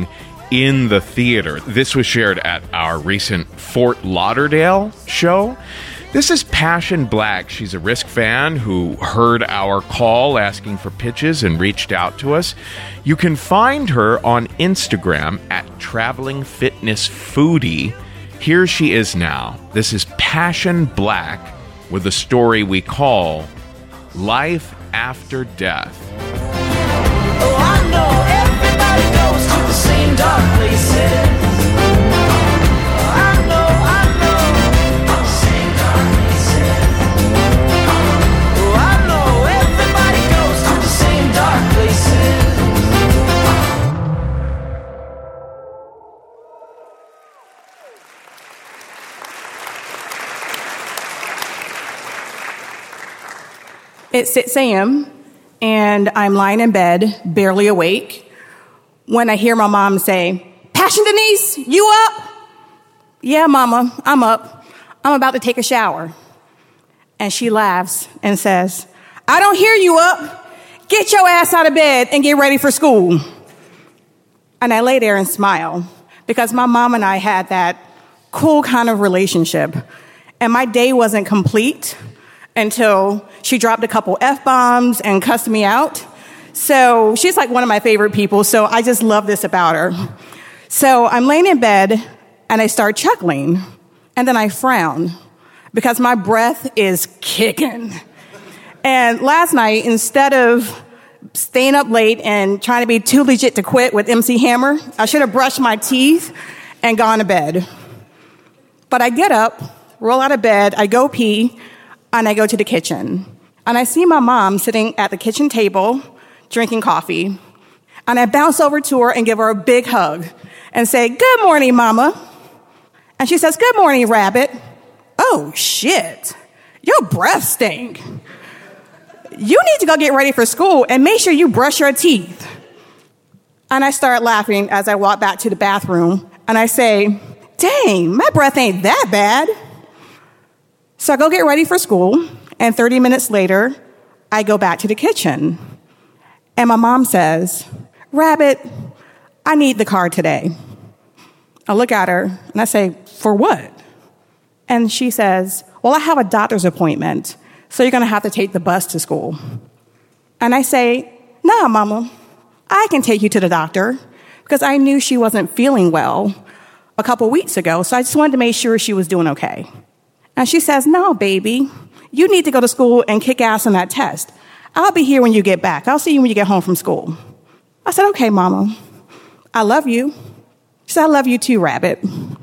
in the theater. This was shared at our recent Fort Lauderdale show. This is Passion Black. She's a Risk fan who heard our call asking for pitches and reached out to us. You can find her on Instagram at Traveling Fitness Foodie. Here she is now. This is Passion Black with a story we call Life After Death. Oh, I know everybody goes to the same dark places. Oh, I know, I know, same dark places. Oh, I know everybody goes to the same dark places. It's six a.m. and I'm lying in bed, barely awake, when I hear my mom say, "Passion Denise, you up?" "Yeah, Mama, I'm up. I'm about to take a shower." And she laughs and says, "I don't hear you up. Get your ass out of bed and get ready for school." And I lay there and smile because my mom and I had that cool kind of relationship. And my day wasn't complete until she dropped a couple F-bombs and cussed me out. So she's like one of my favorite people, so I just love this about her. So I'm laying in bed, and I start chuckling, and then I frown because my breath is kicking. And last night, instead of staying up late and trying to be too legit to quit with M C Hammer, I should have brushed my teeth and gone to bed. But I get up, roll out of bed, I go pee, and I go to the kitchen. And I see my mom sitting at the kitchen table, drinking coffee. And I bounce over to her and give her a big hug and say, "Good morning, Mama." And she says, "Good morning, Rabbit." "Oh, shit. Your breath stink. You need to go get ready for school and make sure you brush your teeth." And I start laughing as I walk back to the bathroom. And I say, "Dang, my breath ain't that bad." So I go get ready for school, and thirty minutes later, I go back to the kitchen. And my mom says, "Rabbit, I need the car today." I look at her, and I say, "For what?" And she says, "Well, I have a doctor's appointment, so you're going to have to take the bus to school." And I say, "Nah, Mama, I can take you to the doctor," because I knew she wasn't feeling well a couple weeks ago, so I just wanted to make sure she was doing okay. And she says, "No, baby, you need to go to school and kick ass on that test. I'll be here when you get back. I'll see you when you get home from school." I said, "Okay, Mama, I love you." She said, "I love you too, Rabbit."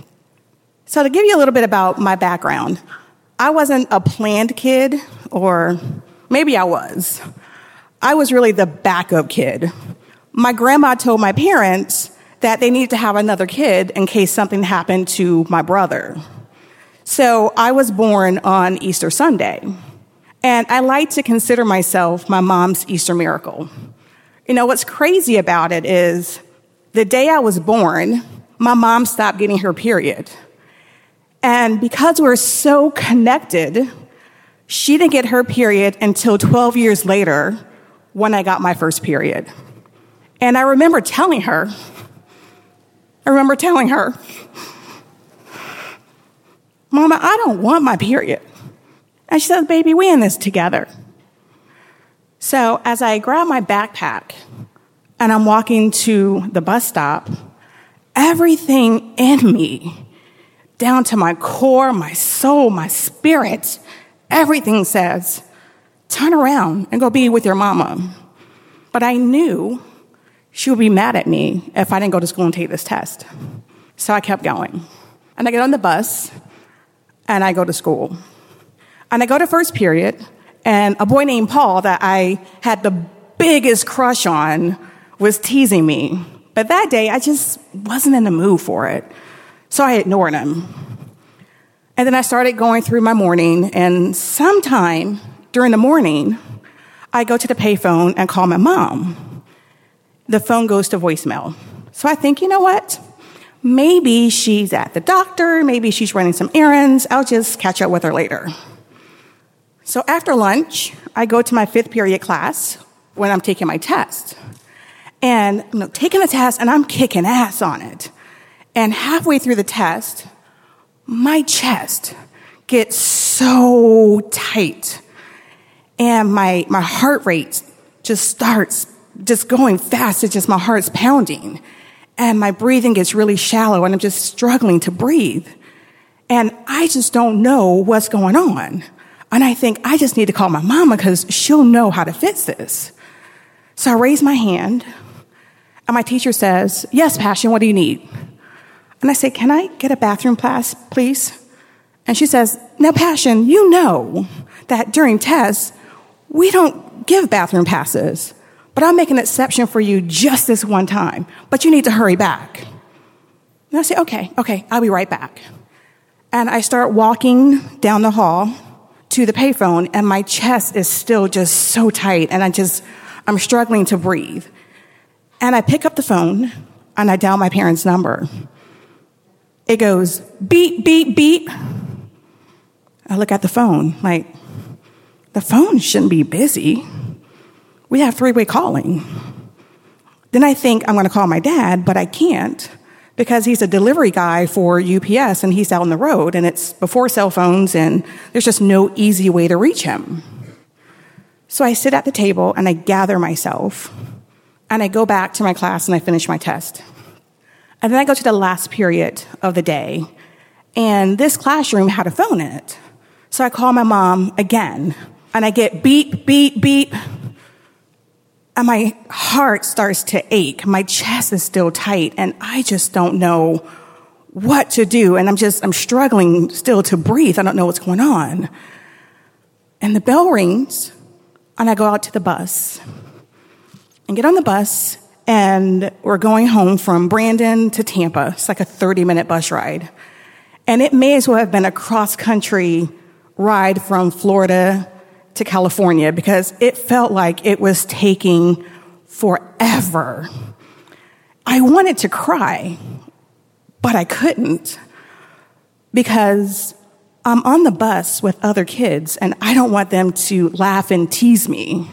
So to give you a little bit about my background, I wasn't a planned kid, or maybe I was. I was really the backup kid. My grandma told my parents that they needed to have another kid in case something happened to my brother. So I was born on Easter Sunday, and I like to consider myself my mom's Easter miracle. You know, what's crazy about it is the day I was born, my mom stopped getting her period. And because we're so connected, she didn't get her period until twelve years later when I got my first period. And I remember telling her, I remember telling her, "Mama, I don't want my period." And she says, "Baby, we in this together." So as I grab my backpack and I'm walking to the bus stop, everything in me, down to my core, my soul, my spirit, everything says, turn around and go be with your mama. But I knew she would be mad at me if I didn't go to school and take this test. So I kept going. And I get on the bus, and I go to school. And I go to first period, and a boy named Paul that I had the biggest crush on was teasing me. But that day, I just wasn't in the mood for it. So I ignored him. And then I started going through my morning, and sometime during the morning, I go to the payphone and call my mom. The phone goes to voicemail. So I think, you know what? Maybe she's at the doctor, maybe she's running some errands, I'll just catch up with her later. So after lunch, I go to my fifth period class when I'm taking my test. And you know, taking the test, and I'm kicking ass on it. And halfway through the test, my chest gets so tight. And my, my heart rate just starts just going fast. It's just my heart's pounding. And my breathing gets really shallow, and I'm just struggling to breathe. And I just don't know what's going on. And I think I just need to call my mama because she'll know how to fix this. So I raise my hand, and my teacher says, yes, Passion, what do you need? And I say, can I get a bathroom pass, please? And she says, now, Passion, you know that during tests, we don't give bathroom passes, but I'll make an exception for you just this one time, but you need to hurry back. And I say, okay, okay, I'll be right back. And I start walking down the hall to the payphone, and my chest is still just so tight, and I just, I'm struggling to breathe. And I pick up the phone, and I dial my parents' number. It goes, beep, beep, beep. I look at the phone, like, the phone shouldn't be busy. We have three-way calling. Then I think I'm going to call my dad, but I can't because he's a delivery guy for U P S, and he's out on the road, and it's before cell phones, and there's just no easy way to reach him. So I sit at the table, and I gather myself, and I go back to my class, and I finish my test. And then I go to the last period of the day, and this classroom had a phone in it. So I call my mom again, and I get beep, beep, beep, and my heart starts to ache. My chest is still tight, and I just don't know what to do, and I'm just, I'm struggling still to breathe. I don't know what's going on. And the bell rings, and I go out to the bus and get on the bus, and we're going home from Brandon to Tampa. It's like a thirty-minute bus ride. And it may as well have been a cross-country ride from Florida to California because it felt like it was taking forever. I wanted to cry, but I couldn't because I'm on the bus with other kids, and I don't want them to laugh and tease me.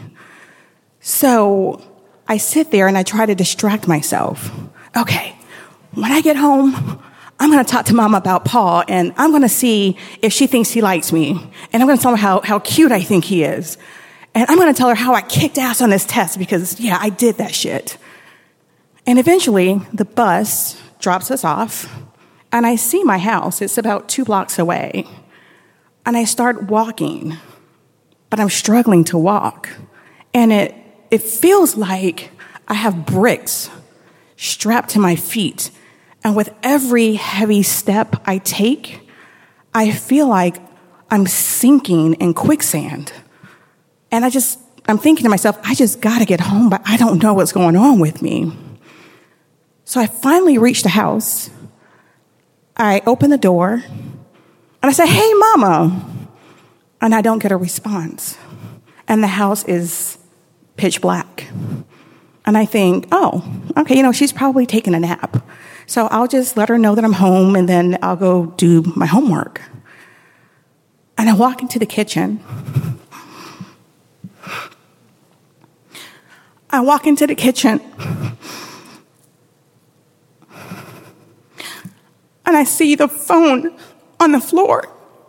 So I sit there and I try to distract myself. Okay, when I get home, I'm going to talk to Mom about Paul, and I'm going to see if she thinks he likes me. And I'm going to tell her how, how cute I think he is. And I'm going to tell her how I kicked ass on this test because, yeah, I did that shit. And eventually, the bus drops us off, and I see my house. It's about two blocks away. And I start walking, but I'm struggling to walk. And it It feels like I have bricks strapped to my feet. And with every heavy step I take, I feel like I'm sinking in quicksand. And I just, I'm thinking to myself, I just got to get home, but I don't know what's going on with me. So I finally reach the house. I open the door, and I say, hey, Mama. And I don't get a response. And the house is pitch black. And I think, oh, okay, you know, she's probably taking a nap. So I'll just let her know that I'm home, and then I'll go do my homework. And I walk into the kitchen. I walk into the kitchen. And I see the phone on the floor.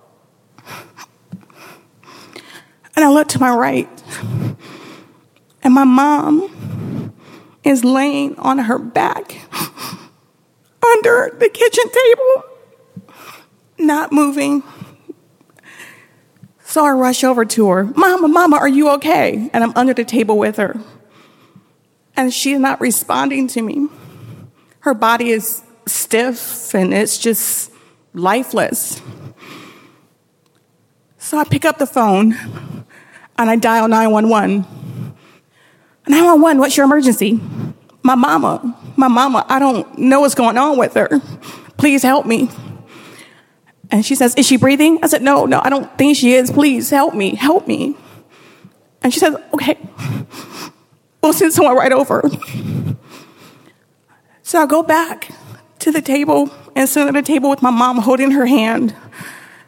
And I look to my right. And my mom is laying on her back under the kitchen table, not moving. So I rush over to her. Mama, Mama, are you okay? And I'm under the table with her. And she's not responding to me. Her body is stiff and it's just lifeless. So I pick up the phone and I dial nine one one. nine one one, what's your emergency? My mama, my mama, I don't know what's going on with her. Please help me. And she says, is she breathing? I said, no, no, I don't think she is. Please help me, help me. And she says, okay, we'll send someone right over. So I go back to the table and sit at the table with my mom holding her hand,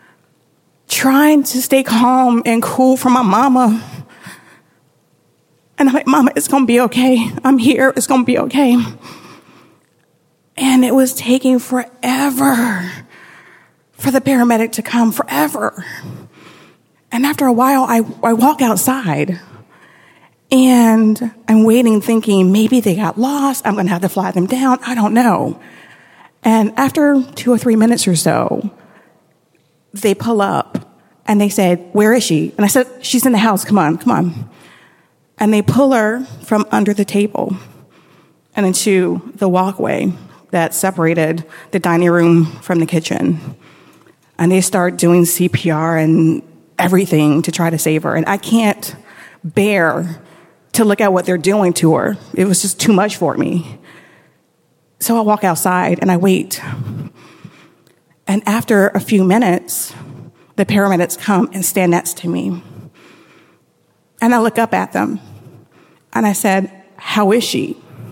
trying to stay calm and cool for my mama. And I'm like, Mama, it's going to be okay. I'm here. It's going to be okay. And it was taking forever for the paramedic to come, forever. And after a while, I, I walk outside. And I'm waiting, thinking, maybe they got lost. I'm going to have to fly them down. I don't know. And after two or three minutes or so, they pull up and they said, where is she? And I said, she's in the house. Come on, come on. And they pull her from under the table and into the walkway that separated the dining room from the kitchen. And they start doing C P R and everything to try to save her. And I can't bear to look at what they're doing to her. It was just too much for me. So I walk outside and I wait. And after a few minutes, the paramedics come and stand next to me. And I look up at them and I said, how is she?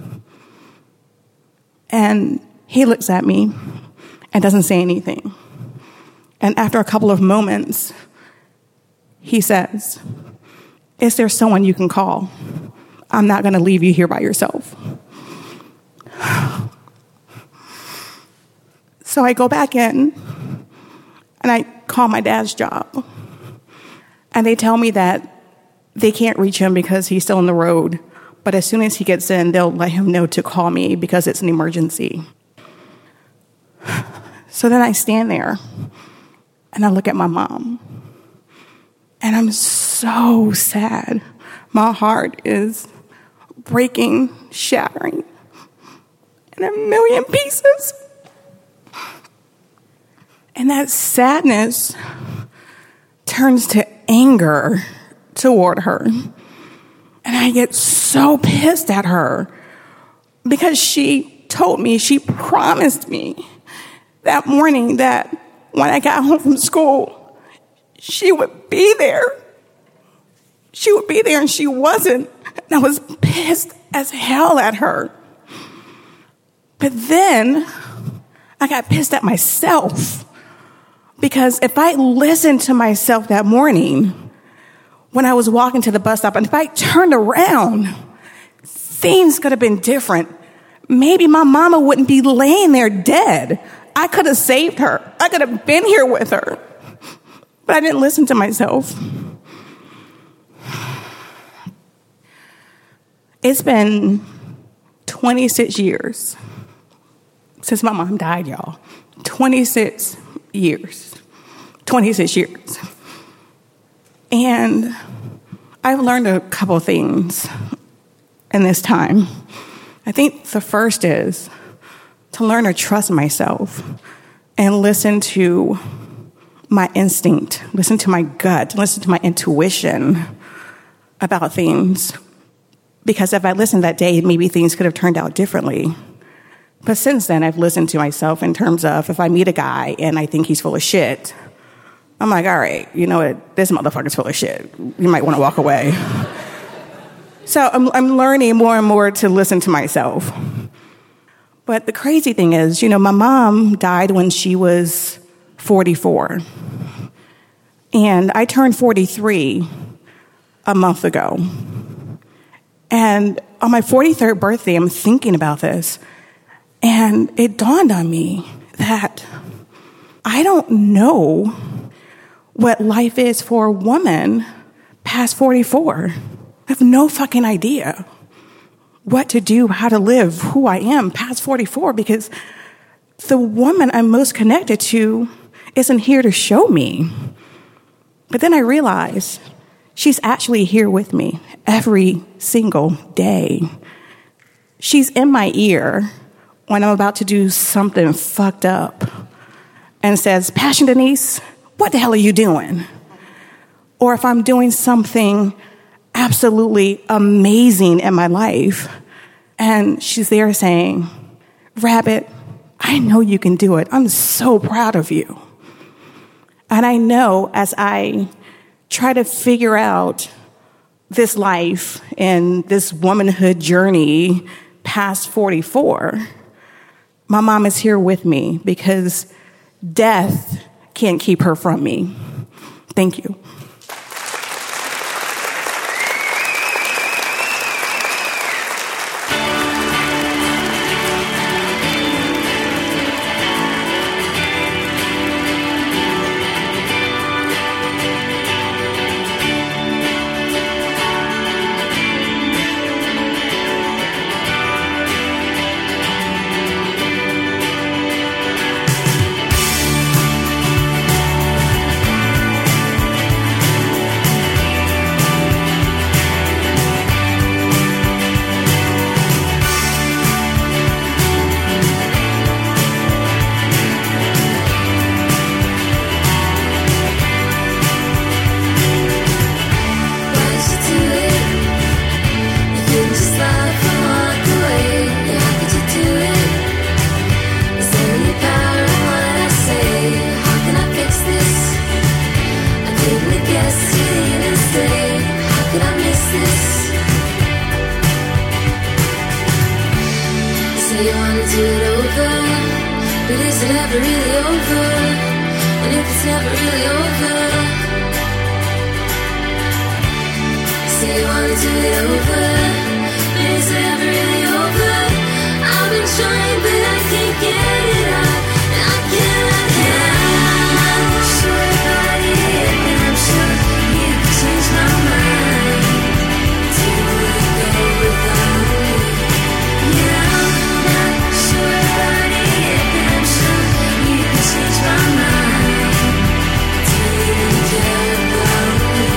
And he looks at me and doesn't say anything. And after a couple of moments, he says, is there someone you can call? I'm not going to leave you here by yourself. So I go back in and I call my dad's job. And they tell me that they can't reach him because he's still on the road. But as soon as he gets in, they'll let him know to call me because it's an emergency. So then I stand there and I look at my mom. And I'm so sad. My heart is breaking, shattering in a million pieces. And that sadness turns to anger toward her. And I get so pissed at her because she told me, she promised me that morning that when I got home from school, she would be there. She would be there and she wasn't. And I was pissed as hell at her. But then I got pissed at myself because if I listened to myself that morning, when I was walking to the bus stop, and if I turned around, things could have been different. Maybe my mama wouldn't be laying there dead. I could have saved her. I could have been here with her. But I didn't listen to myself. It's been twenty-six years since my mom died, y'all. twenty-six years. twenty-six years. And I've learned a couple things in this time. I think the first is to learn to trust myself and listen to my instinct, listen to my gut, listen to my intuition about things. Because if I listened that day, maybe things could have turned out differently. But since then, I've listened to myself in terms of if I meet a guy and I think he's full of shit, I'm like, all right, you know what? This motherfucker's full of shit. You might want to walk away. So I'm, I'm learning more and more to listen to myself. But the crazy thing is, you know, my mom died when she was forty-four. And I turned forty-three a month ago. And on my forty-third birthday, I'm thinking about this. And it dawned on me that I don't know what life is for a woman past forty-four. I have no fucking idea what to do, how to live, who I am past forty-four, because the woman I'm most connected to isn't here to show me. But then I realized she's actually here with me every single day. She's in my ear when I'm about to do something fucked up and says, Passion Denise, what the hell are you doing? Or if I'm doing something absolutely amazing in my life, and she's there saying, Rabbit, I know you can do it. I'm so proud of you. And I know as I try to figure out this life and this womanhood journey past forty-four, my mom is here with me because death can't keep her from me. Thank you. wanna do it over, but is it ever really over? And if it's never really over, say you wanna do it over, but is it ever really over? I've been trying, but I can't get it out, and I cannot help. I'm sure about it, and I'm sure you can change my mind. Do you go without me? Yeah, I'm not sure about it, but I'm sure you can change my mind. Do you care about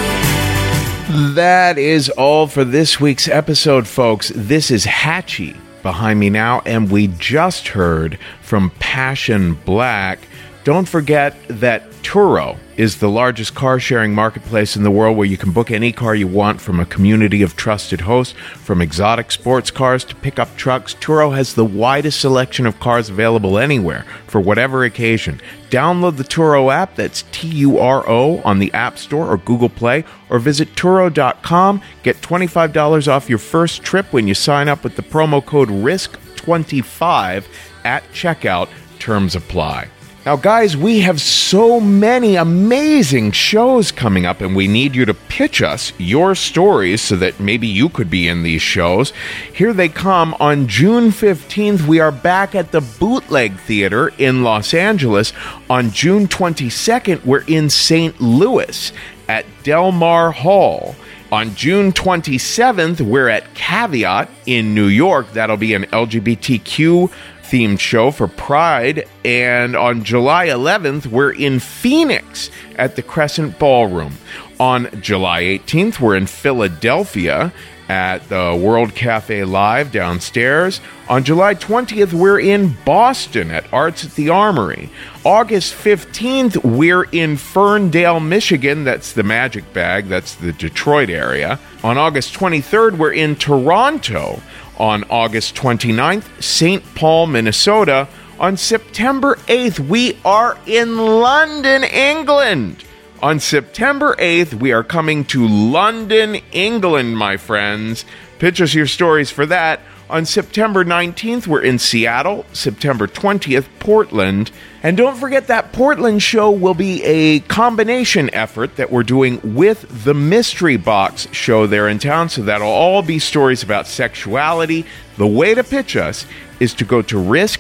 me? That is all for this week's episode, folks. This is Hatchie behind me now, and we just heard from Passion Black. Don't forget that Turo is the largest car-sharing marketplace in the world, where you can book any car you want from a community of trusted hosts. From exotic sports cars to pickup trucks, Turo has the widest selection of cars available anywhere for whatever occasion. Download the Turo app, that's T U R O, on the App Store or Google Play, or visit Turo dot com. Get twenty-five dollars off your first trip when you sign up with the promo code R I S K twenty-five at checkout. Terms apply. Now, guys, we have so many amazing shows coming up, and we need you to pitch us your stories so that maybe you could be in these shows. Here they come. On June fifteenth, we are back at the Bootleg Theater in Los Angeles. On June twenty-second, we're in Saint Louis at Del Mar Hall. On June twenty-seventh, we're at Caveat in New York. That'll be an L G B T Q themed show for Pride. And on July eleventh, we're in Phoenix at the Crescent Ballroom. On July eighteenth, we're in Philadelphia at the World Cafe Live downstairs. On July twentieth, we're in Boston at Arts at the Armory. August fifteenth, we're in Ferndale, Michigan. That's the Magic Bag. That's the Detroit area. On August twenty-third, we're in Toronto. On August twenty-ninth, Saint Paul, Minnesota. On September eighth, we are in London, England. On September eighth, we are coming to London, England, my friends. Pitch us your stories for that. On September nineteenth, we're in Seattle. September twentieth, Portland. And don't forget that Portland show will be a combination effort that we're doing with the Mystery Box show there in town. So that'll all be stories about sexuality. The way to pitch us is to go to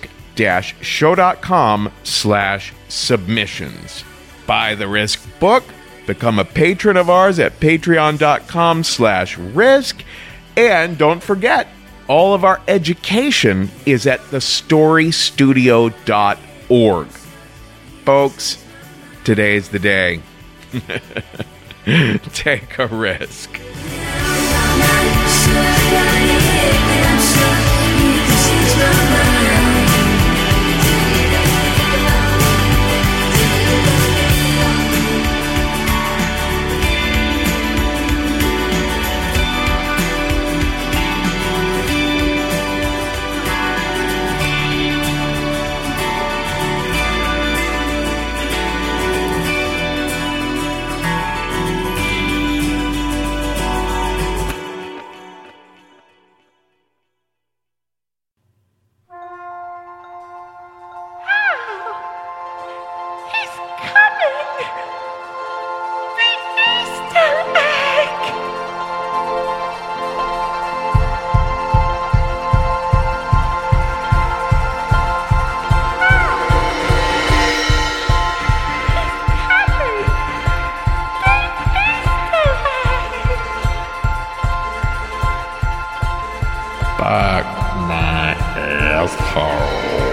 risk-show.com slash submissions. Buy the Risk book. Become a patron of ours at patreon.com slash risk. And don't forget, all of our education is at the story studio dot org. Folks, today's the day. Take a risk. Fuck my asshole.